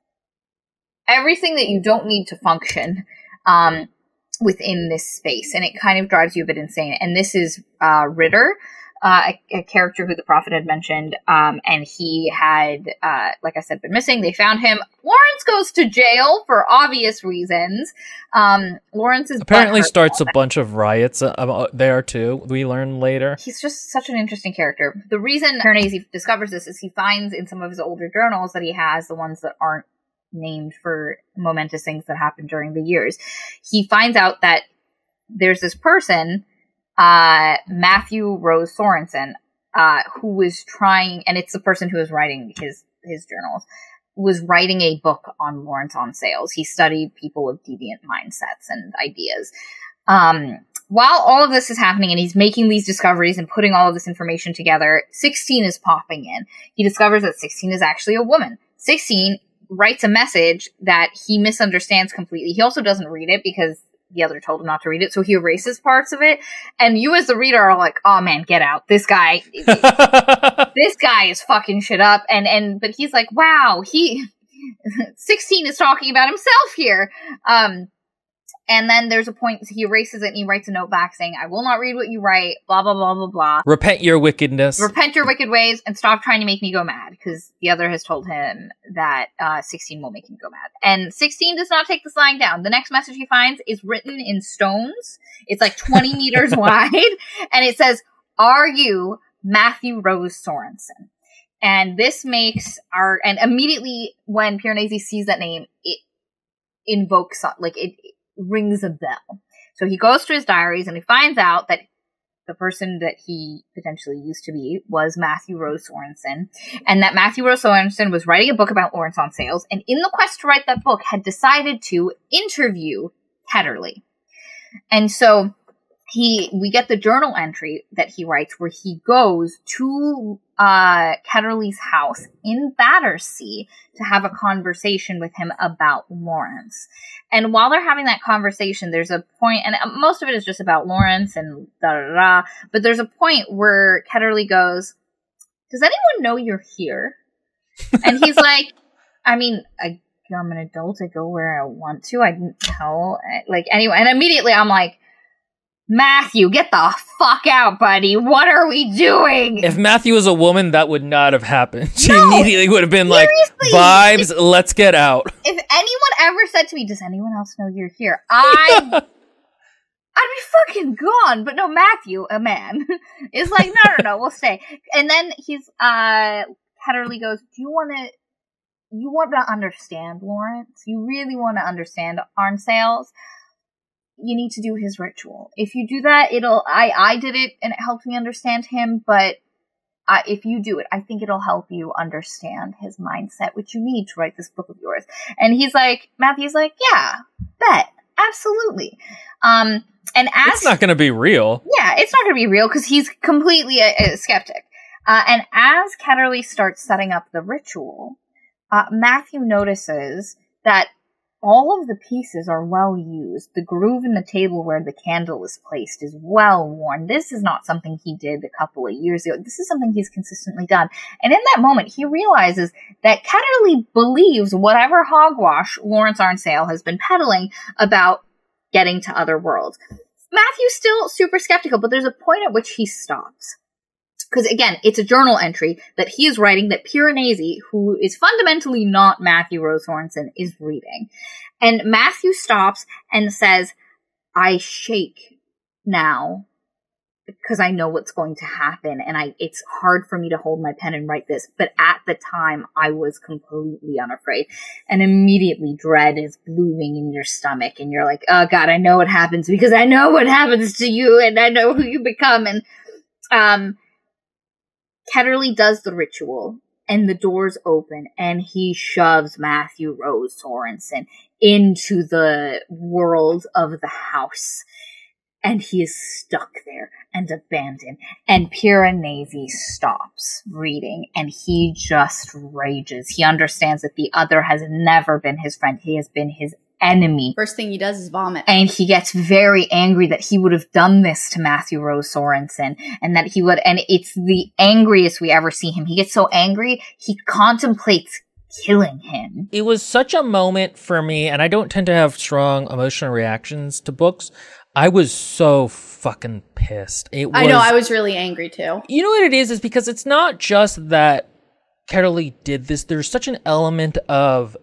everything that you don't need to function, um, within this space. And it kind of drives you a bit insane. And this is, uh, Ritter. Uh, a, a character who the Prophet had mentioned, um, and he had, uh, like I said, been missing. They found him. Lawrence goes to jail for obvious reasons. Um, Lawrence is Apparently starts a bunch of riots uh, there too. We learn later. He's just such an interesting character. The reason Carnegie discovers this is he finds in some of his older journals that he has, the ones that aren't named for momentous things that happened during the years. He finds out that there's this person, uh, Matthew Rose Sorensen, uh, who was trying, and it's the person who was writing his, his journals, was writing a book on Lawrence on Sales. He studied people with deviant mindsets and ideas. Um, while all of this is happening and he's making these discoveries and putting all of this information together, sixteen is popping in. He discovers that sixteen is actually a woman. sixteen writes a message that he misunderstands completely. He also doesn't read it because the other told him not to read it, so he erases parts of it. And you as the reader are like, oh man, get out. This guy, this guy is fucking shit up. And, and, but he's like, wow, he, sixteen is talking about himself here. Um, And then there's a point, he erases it and he writes a note back saying, I will not read what you write, blah, blah, blah, blah, blah. Repent your wickedness. Repent your wicked ways and stop trying to make me go mad. Because the other has told him that uh, sixteen will make him go mad. And sixteen does not take this lying down. The next message he finds is written in stones. It's like twenty meters wide. And it says, are you Matthew Rose Sorensen? And this makes our, and immediately when Piranesi sees that name, it invokes, like it, rings a bell. So he goes to his diaries and he finds out that the person that he potentially used to be was Matthew Rose Sorensen, and that Matthew Rose Sorensen was writing a book about Lawrence on Sales, and in the quest to write that book had decided to interview Ketterle. And so he, we get the journal entry that he writes where he goes to uh, Ketterle's house in Battersea to have a conversation with him about Lawrence. And while they're having that conversation, there's a point, and most of it is just about Lawrence and da da da, but there's a point where Ketterle goes, does anyone know you're here? And he's like, I mean, I, I'm an adult, I go where I want to, I didn't tell, like, anyway, and immediately I'm like, Matthew, get the fuck out, buddy. What are we doing? If Matthew was a woman, that would not have happened. She No, immediately would have been seriously. like, vibes, let's get out. If anyone ever said to me, does anyone else know you're here? I, I'd be fucking gone. But no, Matthew, a man, is like, no, no, no, we'll stay. And then he's, uh, Ketterle goes, do you want to, you want to understand Lawrence? You really want to understand Arnsales? You need to do his ritual. If you do that, it'll, I, I did it and it helped me understand him, but I, if you do it, I think it'll help you understand his mindset, which you need to write this book of yours. And he's like, Matthew's like, yeah, bet. Absolutely. Um, and as, it's not going to be real. Yeah, it's not going to be real because he's completely a, a skeptic. Uh, and as Ketterle starts setting up the ritual, uh, Matthew notices that all of the pieces are well used. The groove in the table where the candle is placed is well worn. This is not something he did a couple of years ago. This is something he's consistently done. And in that moment, he realizes that Ketterle believes whatever hogwash Lawrence Arnsale has been peddling about getting to other worlds. Matthew's still super skeptical, but there's a point at which he stops. Because, again, it's a journal entry that he is writing that Piranesi, who is fundamentally not Matthew Rose Sorensen, is reading. And Matthew stops and says, I shake now because I know what's going to happen, and I it's hard for me to hold my pen and write this. But at the time, I was completely unafraid. And immediately dread is blooming in your stomach, and you're like, oh, God, I know what happens because I know what happens to you, and I know who you become. And, um... Ketterle does the ritual, and the doors open, and he shoves Matthew Rose Sorensen into the world of the house. And he is stuck there and abandoned. And Piranesi stops reading, and he just rages. He understands that the other has never been his friend. He has been his enemy. First thing he does is vomit. And he gets very angry that he would have done this to Matthew Rose Sorensen, and that he would, and it's the angriest we ever see him. He gets so angry, he contemplates killing him. It was such a moment for me, and I don't tend to have strong emotional reactions to books. I was so fucking pissed. It was, I know, I was really angry too. You know what it is? Is because it's not just that Ketterle did this. There's such an element of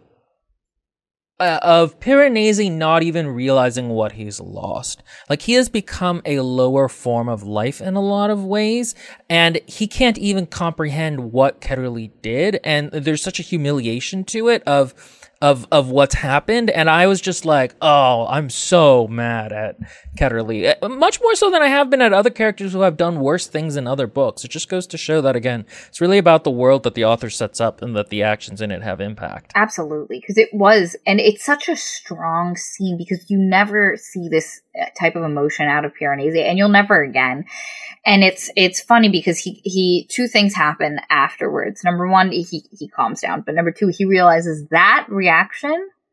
Uh, of Piranesi not even realizing what he's lost. Like, he has become a lower form of life in a lot of ways, and he can't even comprehend what Ketterle did, and there's such a humiliation to it of of of what's happened, and I was just like, oh, I'm so mad at Ketterle. Much more so than I have been at other characters who have done worse things in other books. It just goes to show that, again, it's really about the world that the author sets up and that the actions in it have impact. Absolutely, because it was, and it's such a strong scene because you never see this type of emotion out of Piranesi, and you'll never again. And it's it's funny because he, he two things happen afterwards. Number one, he, he calms down, but number two, he realizes that reaction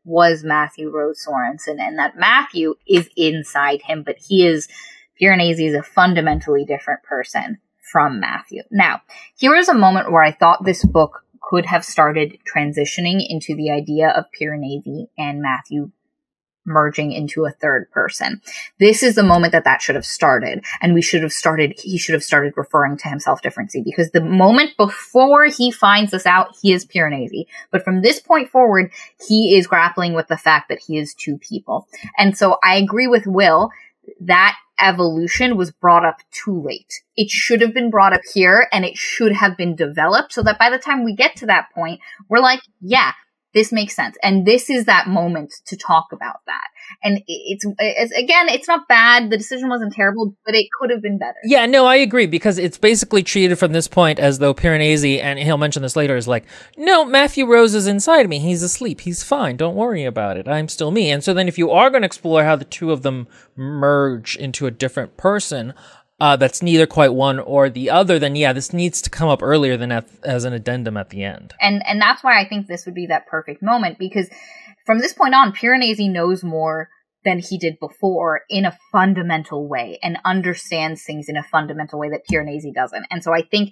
was Matthew Rose Sorensen, and that Matthew is inside him, but he is, Piranesi is a fundamentally different person from Matthew. Now, here is a moment where I thought this book could have started transitioning into the idea of Piranesi and Matthew merging into a third person. This is the moment that that should have started, and we should have started, he should have started referring to himself differently, because the moment before he finds this out, he is Piranesi. But from this point forward, he is grappling with the fact that he is two people. And so I agree with Will, that evolution was brought up too late. It should have been brought up here, and it should have been developed so that by the time we get to that point, we're like, yeah, this makes sense. And this is that moment to talk about that. And it's, it's, again, it's not bad. The decision wasn't terrible, but it could have been better. Yeah, no, I agree, because it's basically treated from this point as though Piranesi, and he'll mention this later, is like, no, Matthew Rose is inside me. He's asleep. He's fine. Don't worry about it. I'm still me. And so then if you are going to explore how the two of them merge into a different person, Uh, that's neither quite one or the other, then yeah, this needs to come up earlier than at, as an addendum at the end. And and that's why I think this would be that perfect moment, because from this point on, Piranesi knows more than he did before in a fundamental way, and understands things in a fundamental way that Piranesi doesn't. And so I think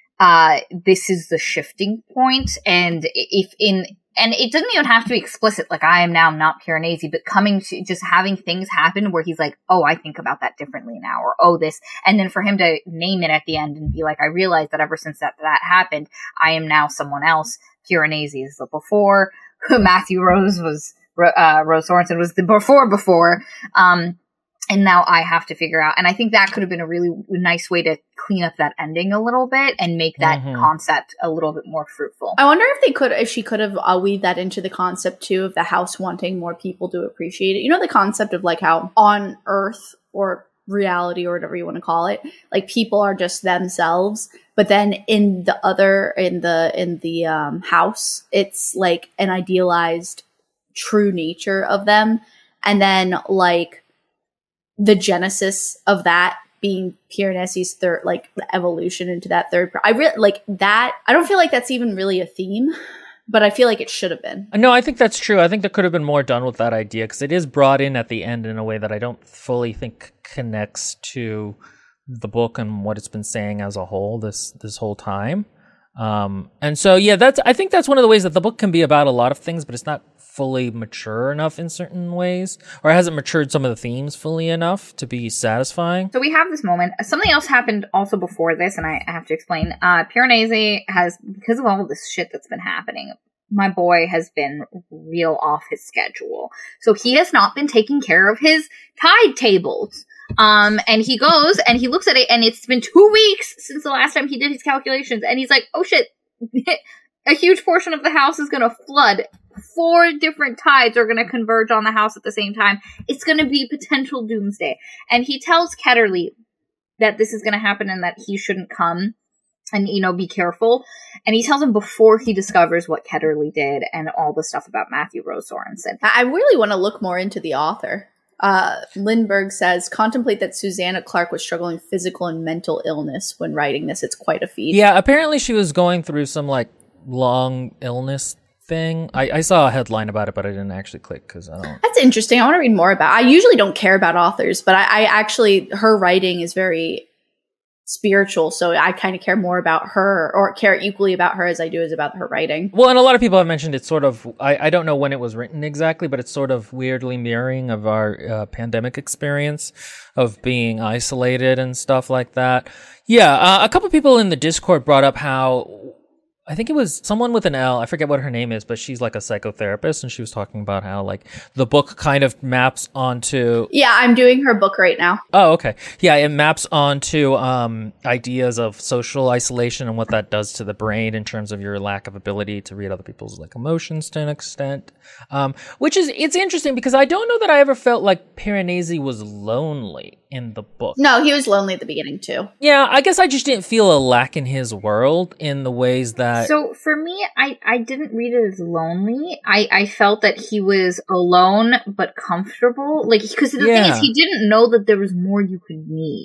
uh, this is the shifting point, and if in And it doesn't even have to be explicit, like I am now not Piranesi, but coming to just having things happen where he's like, oh, I think about that differently now, or oh, this. And then for him to name it at the end and be like, I realized that ever since that, that happened, I am now someone else. Piranesi is the before. Matthew Rose was, uh, Rose Sorensen was the before before. Um, and now I have to figure out. And I think that could have been a really nice way to clean up that ending a little bit and make that mm-hmm. concept a little bit more fruitful. I wonder if they could, if she could have uh, weaved that into the concept too of the house wanting more people to appreciate it. You know, the concept of like how on Earth or reality or whatever you want to call it, like people are just themselves, but then in the other, in the, in the um, house, it's like an idealized true nature of them. And then like, the genesis of that being Piranesi's third, like the evolution into that third. I really like that. I don't feel like that's even really a theme, but I feel like it should have been. No, I think that's true. I think there could have been more done with that idea, because it is brought in at the end in a way that I don't fully think connects to the book and what it's been saying as a whole this this whole time. Um, and so, yeah, that's, I think that's one of the ways that the book can be about a lot of things, but it's not fully mature enough in certain ways, or hasn't matured some of the themes fully enough to be satisfying. So we have this moment. Something else happened also before this, and I have to explain. Uh, Piranesi has, because of all of this shit that's been happening, my boy has been real off his schedule. So he has not been taking care of his tide tables. Um, and he goes and he looks at it, and it's been two weeks since the last time he did his calculations, and he's like, oh shit, a huge portion of the house is going to flood. Four different tides are going to converge on the house at the same time. It's going to be potential doomsday. And he tells Ketterly that this is going to happen and that he shouldn't come and, you know, be careful. And he tells him before he discovers what Ketterly did and all the stuff about Matthew Rose Sorensen. I really want to look more into the author. Uh, Lindbergh says, contemplate that Susanna Clarke was struggling with physical and mental illness when writing this. It's quite a feat. Yeah, apparently she was going through some, like, long illness thing. I, I saw a headline about it, but I didn't actually click because I don't. That's interesting. I want to read more about it. I usually don't care about authors, but I, I actually, her writing is very spiritual, so I kind of care more about her, or care equally about her as I do as about her writing. Well, and a lot of people have mentioned it's sort of, I, I don't know when it was written exactly, but it's sort of weirdly mirroring of our uh, pandemic experience of being isolated and stuff like that. Yeah, uh, a couple people in the Discord brought up how, I think it was someone with an L. I forget what her name is, but she's like a psychotherapist, and she was talking about how like the book kind of maps onto. Yeah, I'm doing her book right now. Oh, okay. Yeah, it maps onto um, ideas of social isolation and what that does to the brain in terms of your lack of ability to read other people's like emotions to an extent. Um, which is it's interesting because I don't know that I ever felt like Piranesi was lonely in the book. No, he was lonely at the beginning too. Yeah, I guess I just didn't feel a lack in his world in the ways that. So for me, I, I didn't read it as lonely. I, I felt that he was alone but comfortable. Like, because the yeah. thing is, he didn't know that there was more you could need.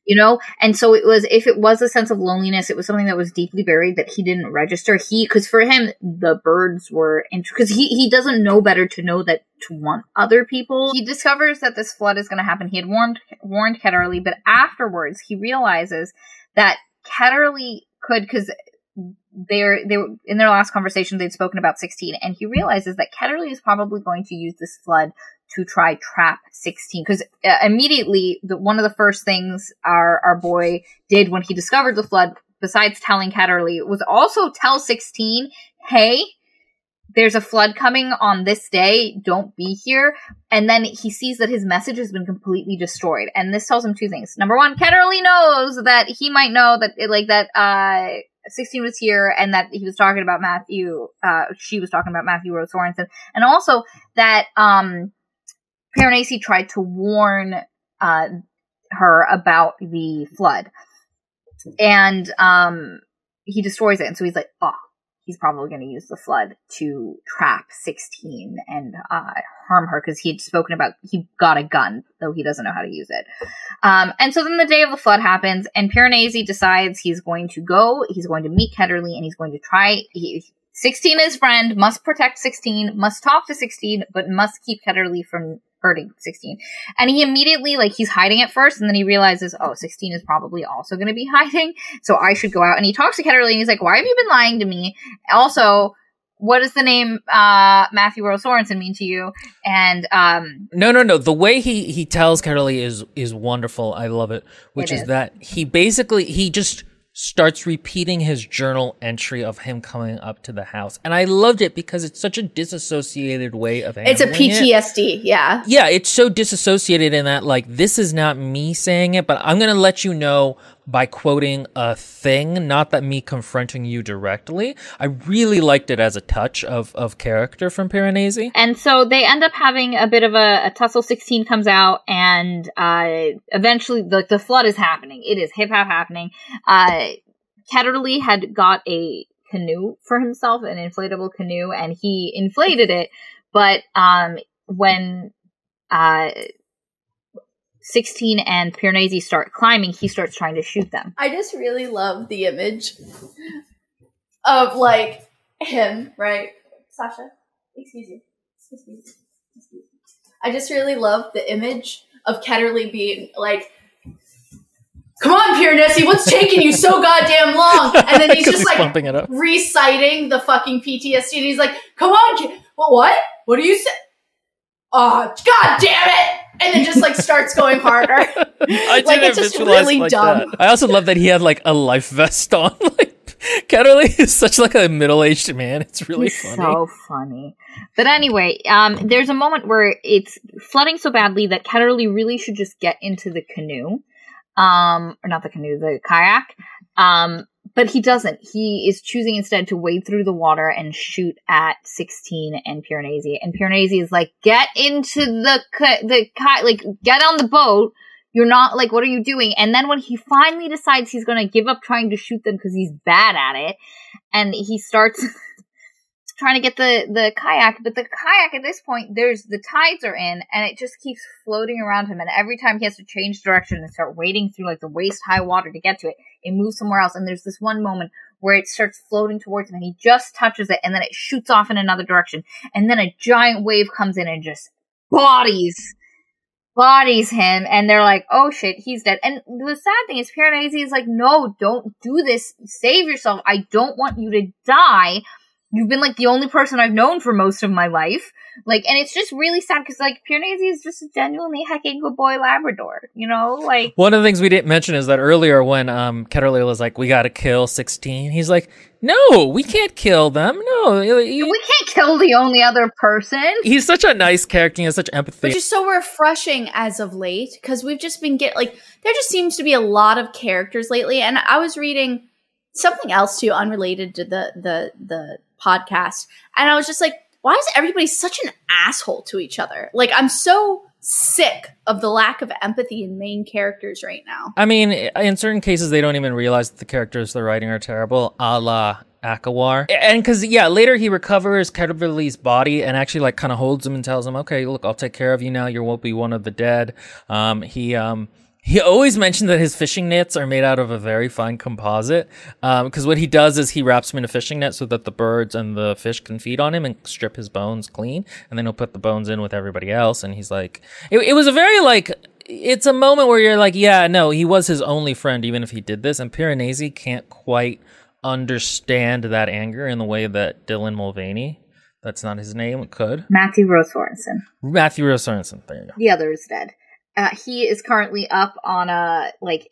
you know? And so it was, if it was a sense of loneliness, it was something that was deeply buried that he didn't register. He, cause for him, the birds were, cause he, he doesn't know better to know that to want other people. He discovers that this flood is going to happen. He had warned, warned Ketterly, but afterwards he realizes that Ketterly could, cause they're, they were, in their last conversation, they'd spoken about sixteen, and he realizes that Ketterly is probably going to use this flood to try trap sixteen, because uh, immediately the, one of the first things our our boy did when he discovered the flood, besides telling Ketterly, was also tell sixteen, hey, there's a flood coming on this day, don't be here. And then he sees that his message has been completely destroyed, and this tells him two things. Number one, Ketterly knows that he might know that it, like that uh sixteen was here, and that he was talking about Matthew, uh she was talking about Matthew Rose Sorensen, and also that um Piranesi tried to warn uh, her about the flood, and um, he destroys it. And so he's like, oh, he's probably going to use the flood to trap sixteen and uh, harm her, because he had spoken about, he got a gun, though he doesn't know how to use it. Um, and so then the day of the flood happens, and Piranesi decides he's going to go, he's going to meet Ketterly, and he's going to try, he, sixteen is his friend, must protect sixteen, must talk to sixteen, but must keep Ketterly from hurting sixteen. And he immediately, like, he's hiding at first, and then he realizes, oh, sixteen is probably also going to be hiding, so I should go out. And he talks to Ketterly, and he's like, why have you been lying to me? Also, what does the name uh, Matthew Rose Sorensen mean to you? And um, no, no, no. The way he he tells Ketterly is is wonderful. I love it. Which it is, is that he basically he just starts repeating his journal entry of him coming up to the house. And I loved it because it's such a disassociated way of handling It's a P T S D, it. yeah. Yeah, it's so disassociated in that, like, this is not me saying it, but I'm going to let you know by quoting a thing, not that me confronting you directly. I really liked it as a touch of, of character from Piranesi. And so they end up having a bit of a, a tussle. sixteen comes out, and uh, eventually the, the flood is happening. It is hip-hop happening. Uh, Ketterly had got a canoe for himself, an inflatable canoe, and he inflated it. But um, when uh, sixteen and Piranesi start climbing, he starts trying to shoot them. I just really love the image of, like, him, right? Sasha, excuse you. Excuse me. Excuse me. I just really love the image of Ketterly being like, come on, Piranesi, what's taking you so goddamn long? And then he's just, like, it up. reciting the fucking P T S D, and he's like, come on, kid. Well, what? What do you say? Oh, god damn it! And then just, like, starts going harder. I Like, didn't it's just visualize really like dumb. that. I also love that he had, like, a life vest on. Like, Ketterly is such, like, a middle-aged man. It's really He's funny. so funny. But anyway, um, there's a moment where it's flooding so badly that Ketterly really should just get into the canoe. Um, or not the canoe, the kayak. Um, but he doesn't. He is choosing instead to wade through the water and shoot at sixteen and Piranesi. And Piranesi is like, get into the, ka- the kayak, like, get on the boat. You're not, like, what are you doing? And then when he finally decides he's gonna give up trying to shoot them because he's bad at it, and he starts trying to get the, the kayak, but the kayak at this point, there's, the tides are in, and it just keeps floating around him, and every time he has to change direction and start wading through, like, the waist-high water to get to it, it moves somewhere else, and there's this one moment where it starts floating towards him, and he just touches it, and then it shoots off in another direction, and then a giant wave comes in and just bodies bodies him, and they're like, oh shit, he's dead. And the sad thing is, Piranesi is like, no, don't do this, save yourself, I don't want you to die. You've been, like, the only person I've known for most of my life. Like, and it's just really sad, because, like, Piranesi is just a genuinely hecking good boy Labrador, you know? Like, one of the things we didn't mention is that earlier when um, Ketterly was like, we gotta kill sixteen, he's like, no, we can't kill them. No. He, we can't kill the only other person. He's such a nice character. He has such empathy. Which is so refreshing as of late, because we've just been get like, there just seems to be a lot of characters lately. And I was reading something else too, unrelated to the, the, the podcast. And I was just like, why is everybody such an asshole to each other? Like, I'm so sick of the lack of empathy in main characters right now. I mean, in certain cases, they don't even realize that the characters they're writing are terrible, a la Akawar. And because, yeah, later he recovers Ketterly's body and actually, like, kind of holds him and tells him, okay, look, I'll take care of you now. You won't be one of the dead. Um, he, um, He always mentioned that his fishing nets are made out of a very fine composite. Because um, what he does is he wraps them in a fishing net so that the birds and the fish can feed on him and strip his bones clean. And then he'll put the bones in with everybody else. And he's like, it, it was a very like, it's a moment where you're like, yeah, no, he was his only friend, even if he did this. And Piranesi can't quite understand that anger in the way that Dylan Mulvaney, that's not his name, could. Matthew Rose Sorensen. Matthew Rose Sorensen, there you go. The other is dead. Uh, he is currently up on a, like,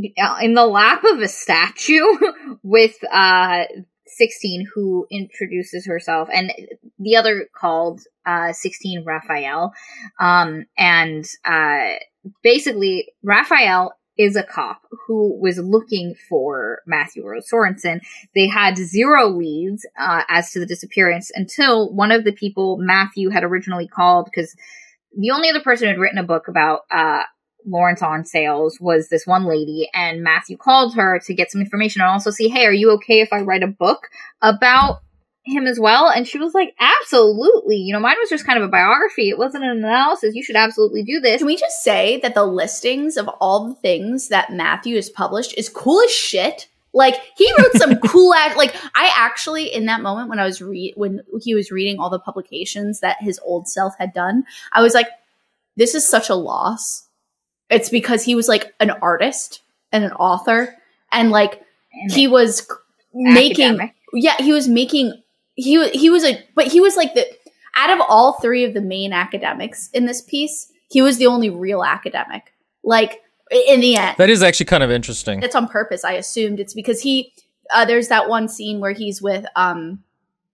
in the lap of a statue with, uh, sixteen, who introduces herself, and the other called, uh, sixteen Raphael. Um, and, uh, basically, Raphael is a cop who was looking for Matthew Rose Sorensen. They had zero leads, uh, as to the disappearance until one of the people Matthew had originally called, because the only other person who had written a book about uh, Lawrence on sales was this one lady, and Matthew called her to get some information and also see, hey, are you okay if I write a book about him as well? And she was like, absolutely. You know, mine was just kind of a biography. It wasn't an analysis. You should absolutely do this. Can we just say that the listings of all the things that Matthew has published is cool as shit? Like, he wrote some cool act. Like, I actually, in that moment when I was re- when he was reading all the publications that his old self had done, I was like, this is such a loss. It's because he was like an artist and an author, and like and he was making, academic. yeah, he was making, he he was a, but he was like the, out of all three of the main academics in this piece, he was the only real academic. Like, in the end. That is actually kind of interesting. It's on purpose. I assumed it's because he, uh, there's that one scene where he's with um,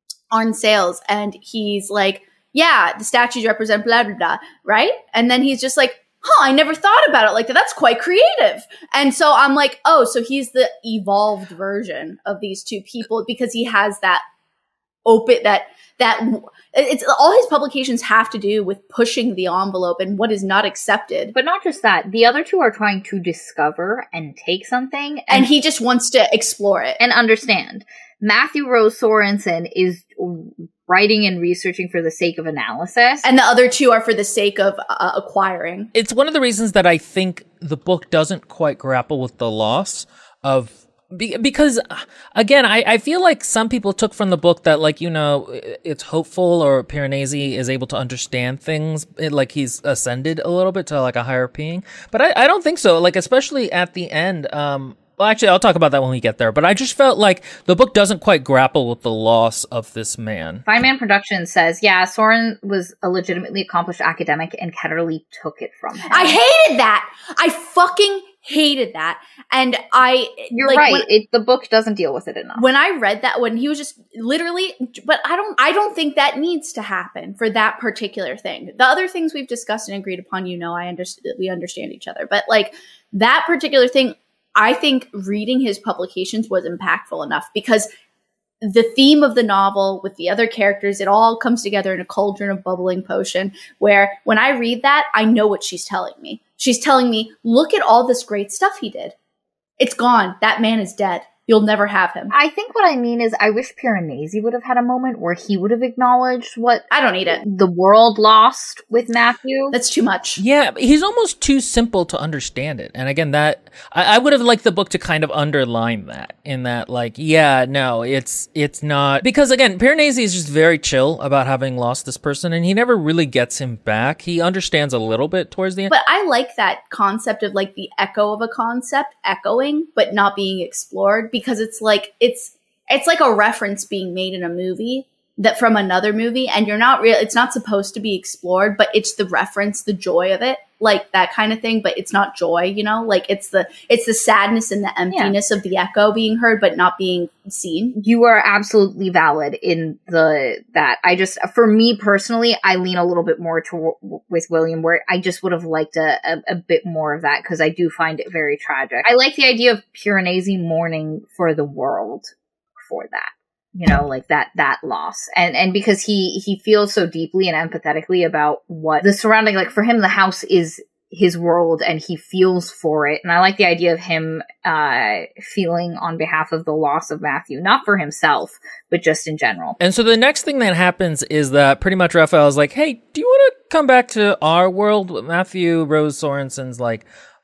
on sales, and he's like, yeah, the statues represent blah, blah, blah, right? And then he's just like, huh, I never thought about it like that. That's quite creative. And so I'm like, oh, so he's the evolved version of these two people because he has that open, that, that, it's all his publications have to do with pushing the envelope and what is not accepted. But not just that. The other two are trying to discover and take something. And, and he just wants to explore it. And understand. Matthew Rose Sorensen is writing and researching for the sake of analysis. And the other two are for the sake of uh, acquiring. It's one of the reasons that I think the book doesn't quite grapple with the loss of... Be- because, again, I, I feel like some people took from the book that, like, you know, it's hopeful, or Piranesi is able to understand things, it, like he's ascended a little bit to, like, a higher being. But I, I don't think so. Like, especially at the end, um, well, actually, I'll talk about that when we get there. But I just felt like the book doesn't quite grapple with the loss of this man. Feynman Productions says, yeah, Soren was a legitimately accomplished academic, and Ketterle took it from him. I hated that! I fucking hated that. And I... You're like, right. When, it, the book doesn't deal with it enough. When I read that, when he was just literally... But I don't I don't think that needs to happen for that particular thing. The other things we've discussed and agreed upon, you know, I understand, we understand each other. But, like, that particular thing... I think reading his publications was impactful enough because the theme of the novel with the other characters, it all comes together in a cauldron of bubbling potion where when I read that, I know what she's telling me. She's telling me, look at all this great stuff he did. It's gone. That man is dead. You'll never have him. I think what I mean is I wish Piranesi would have had a moment where he would have acknowledged what I don't need it. The world lost with Matthew. That's too much. Yeah, he's almost too simple to understand it. And again, that I, I would have liked the book to kind of underline that in that, like, yeah, no, it's it's not, because again, Piranesi is just very chill about having lost this person, and he never really gets him back. He understands a little bit towards the end. But I like that concept of like the echo of a concept echoing, but not being explored. Because it's like it's it's like a reference being made in a movie that from another movie, and you're not real. It's not supposed to be explored, but it's the reference, the joy of it, like that kind of thing. But it's not joy, you know. Like it's the it's the sadness and the emptiness yeah. of the echo being heard, but not being seen. You are absolutely valid in the that. I just, for me personally, I lean a little bit more to with William, where I just would have liked a a, a bit more of that because I do find it very tragic. I like the idea of Piranesi mourning for the world for that. You know, like that, that loss. And, and because he, he feels so deeply and empathetically about what the surrounding, like for him, the house is his world and he feels for it. And I like the idea of him, uh, feeling on behalf of the loss of Matthew, not for himself, but just in general. And so the next thing that happens is that pretty much Raphael is like, hey, do you want to come back to our world? Matthew Rose Sorensen's like,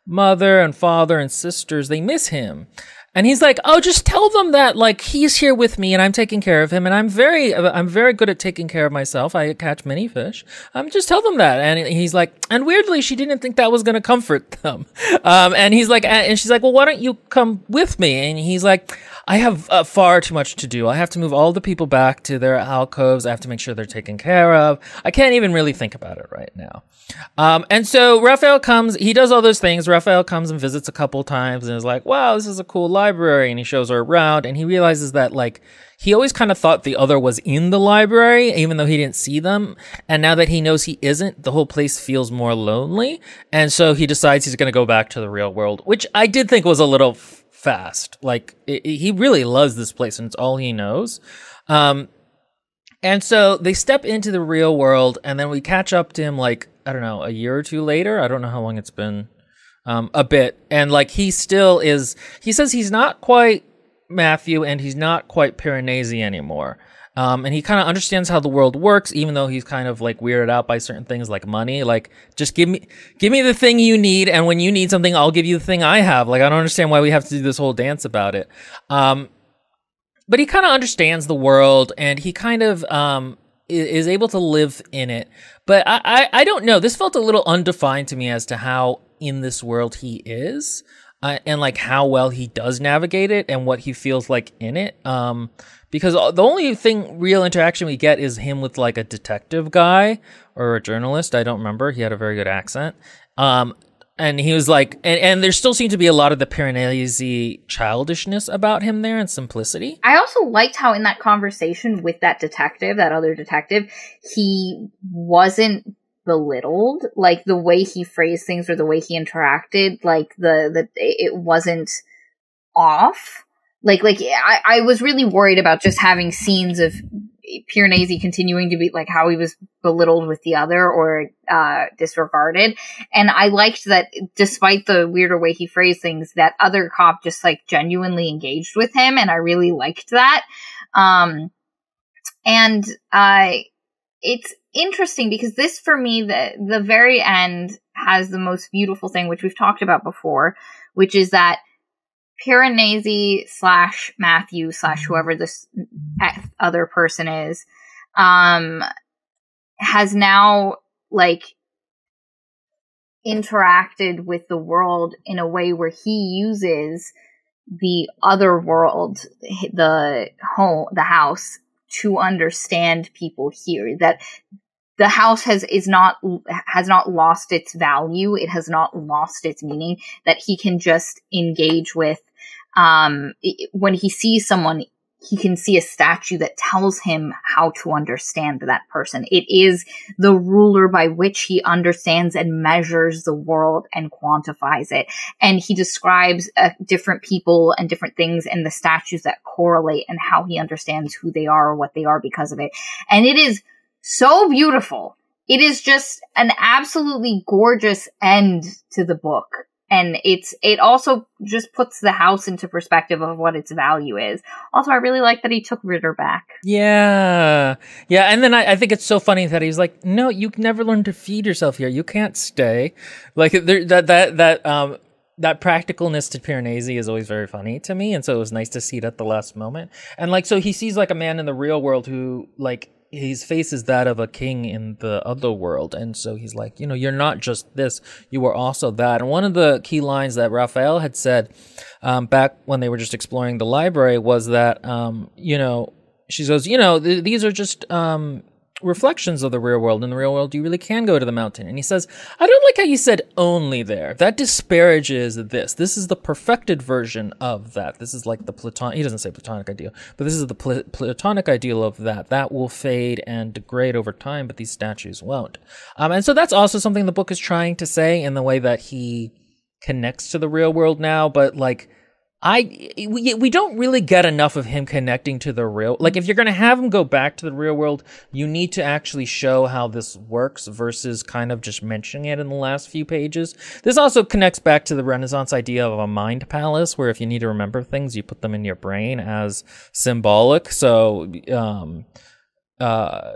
mother and father and sisters, they miss him. And he's like, oh, just tell them that, like, he's here with me and I'm taking care of him. And I'm very, I'm very good at taking care of myself. I catch many fish. Um, just tell them that. And he's like, and weirdly, she didn't think that was going to comfort them. Um, and he's like, and she's like, well, why don't you come with me? And he's like, I have uh, far too much to do. I have to move all the people back to their alcoves. I have to make sure they're taken care of. I can't even really think about it right now. Um, and so Raphael comes, he does all those things. Raphael comes and visits a couple times and is like, wow, this is a cool library. And he shows her around and he realizes that, like, he always kind of thought the other was in the library, even though he didn't see them. And now that he knows he isn't, the whole place feels more lonely. And so he decides he's going to go back to the real world, which I did think was a little f- fast. Like, it, it, he really loves this place and it's all he knows. Um, and so they step into the real world and then we catch up to him, like, I don't know, a year or two later. I don't know how long it's been, um, a bit. And like, he still is, he says he's not quite Matthew and he's not quite Piranesi anymore. Um, and he kind of understands how the world works, even though he's kind of like weirded out by certain things like money. Like, just give me, give me the thing you need. And when you need something, I'll give you the thing I have. Like, I don't understand why we have to do this whole dance about it. Um, but he kind of understands the world and he kind of, um, is able to live in it. But I, I, I don't know. This felt a little undefined to me as to how in this world he is, uh, and like how well he does navigate it and what he feels like in it. Um, because the only thing, real interaction we get is him with like a detective guy or a journalist. I don't remember. He had a very good accent. Um, And he was like, and, and there still seemed to be a lot of the Piranesi childishness about him there and simplicity. I also liked how in that conversation with that detective, that other detective, he wasn't belittled. Like the way he phrased things or the way he interacted, like the, the it wasn't off. Like, like I, I was really worried about just having scenes of Piranesi continuing to be like how he was belittled with the other or uh disregarded. And I liked that despite the weirder way he phrased things, that other cop just like genuinely engaged with him, and I really liked that. Um and uh it's interesting because this for me, the the very end has the most beautiful thing, which we've talked about before, which is that Piranesi slash Matthew slash whoever this other person is, um, has now like interacted with the world in a way where he uses the other world, the home, the house, to understand people here. That the house has is not has not lost its value. It has not lost its meaning. That he can just engage with. Um, it, when he sees someone, he can see a statue that tells him how to understand that person. It is the ruler by which he understands and measures the world and quantifies it. And he describes uh, different people and different things and the statues that correlate and how he understands who they are or what they are because of it. And it is so beautiful. It is just an absolutely gorgeous end to the book. And it's, it also just puts the house into perspective of what its value is. Also, I really like that he took Ritter back. Yeah. Yeah. And then I, I think it's so funny that he's like, no, you never learn to feed yourself here. You can't stay. Like there, that, that, that, um, that practicalness to Piranesi is always very funny to me. And so it was nice to see it at the last moment. And like, so he sees like a man in the real world who like, his face is that of a king in the other world. And so he's like, you know, you're not just this, you are also that. And one of the key lines that Raphael had said um, back when they were just exploring the library was that, um, you know, she goes, you know, th- these are just um, reflections of the real world. In the real world, you really can go to the mountain. And he says, I don't like how you said only there. That disparages this. This is the perfected version of that. This is like the Platonic, he doesn't say Platonic ideal, but this is the pl- Platonic ideal of that. That will fade and degrade over time, but these statues won't. Um, and so that's also something the book is trying to say in the way that he connects to the real world now, but like, I we we don't really get enough of him connecting to the real. Like, if you're going to have him go back to the real world, you need to actually show how this works versus kind of just mentioning it in the last few pages. This also connects back to the Renaissance idea of a mind palace, where if you need to remember things, you put them in your brain as symbolic. So, um, uh,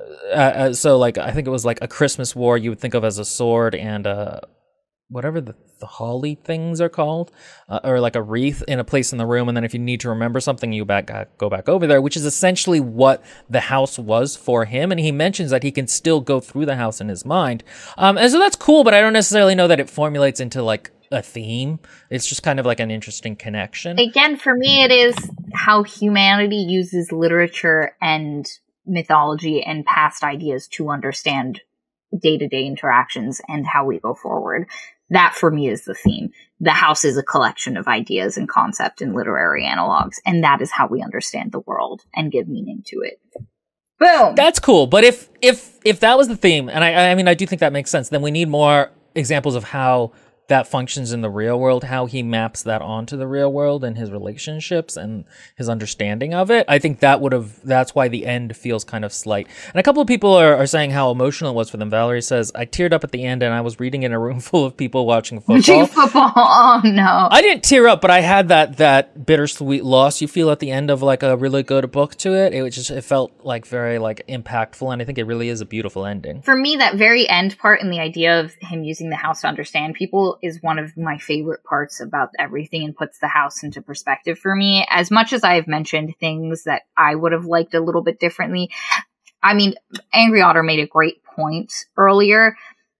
uh so like I think it was like a Christmas war you would think of as a sword and uh whatever the the holly things are called, uh, or like a wreath in a place in the room. And then if you need to remember something, you back uh, go back over there, which is essentially what the house was for him. And he mentions that he can still go through the house in his mind. Um, and so that's cool, but I don't necessarily know that it formulates into like a theme. It's just kind of like an interesting connection. Again, for me, it is how humanity uses literature and mythology and past ideas to understand day-to-day interactions and how we go forward. That for me is the theme. The house is a collection of ideas and concept and literary analogs, and that is how we understand the world and give meaning to it. Boom. That's cool. But if if if that was the theme, and I I mean I do think that makes sense, then we need more examples of how that functions in the real world, how he maps that onto the real world and his relationships and his understanding of it. I think that would have, that's why the end feels kind of slight. And a couple of people are, are saying how emotional it was for them. Valerie says, I teared up at the end and I was reading in a room full of people watching football. Watching football, oh no. I didn't tear up, but I had that, that bittersweet loss you feel at the end of like a really good book to it. It was just, it felt like very like impactful, and I think it really is a beautiful ending. For me, that very end part and the idea of him using the house to understand people is one of my favorite parts about everything and puts the house into perspective for me. As much as I have mentioned things that I would have liked a little bit differently, I mean, Angry Otter made a great point earlier.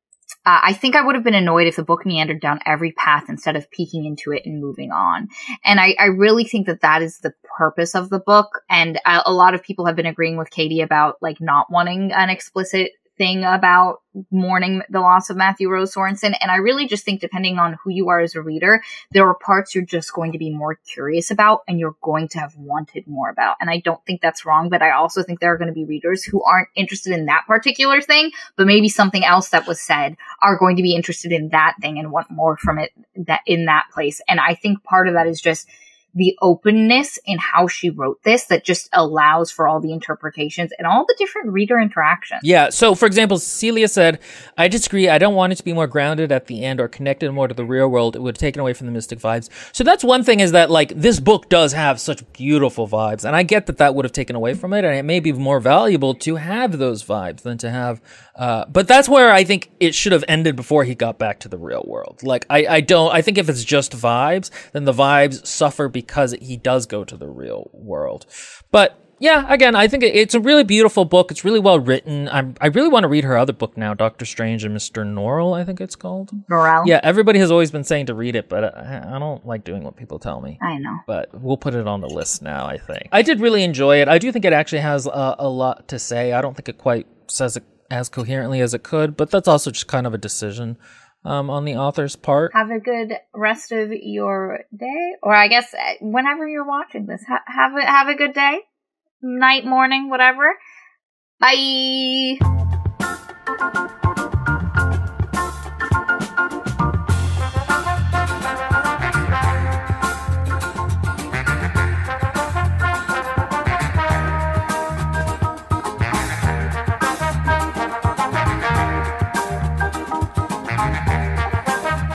Uh, I think I would have been annoyed if the book meandered down every path instead of peeking into it and moving on. And I, I really think that that is the purpose of the book. And a, a lot of people have been agreeing with Katie about like not wanting an explicit thing about mourning the loss of Matthew Rose Sorensen. And I really just think depending on who you are as a reader, there are parts you're just going to be more curious about and you're going to have wanted more about. And I don't think that's wrong, but I also think there are going to be readers who aren't interested in that particular thing, but maybe something else that was said are going to be interested in that thing and want more from it that in that place. And I think part of that is just the openness in how she wrote this that just allows for all the interpretations and all the different reader interactions. Yeah. So, for example, Celia said, I disagree. I don't want it to be more grounded at the end or connected more to the real world. It would have taken away from the mystic vibes. So that's one thing, is that, like, this book does have such beautiful vibes. And I get that that would have taken away from it. And it may be more valuable to have those vibes than to have... Uh, but that's where I think it should have ended before he got back to the real world. Like, I, I don't... I think if it's just vibes, then the vibes suffer because he does go to the real world. But yeah, again, I think it's a really beautiful book. It's really well written. I'm, I really want to read her other book now, Doctor Strange and Mister Norrell, I think it's called. Norrell? Yeah, everybody has always been saying to read it, but I, I don't like doing what people tell me. I know. But we'll put it on the list now, I think. I did really enjoy it. I do think it actually has a, a lot to say. I don't think it quite says it as coherently as it could, but that's also just kind of a decision um, on the author's part. Have a good rest of your day, or I guess whenever you're watching this, ha- have a, have a good day, night, morning, whatever. Bye.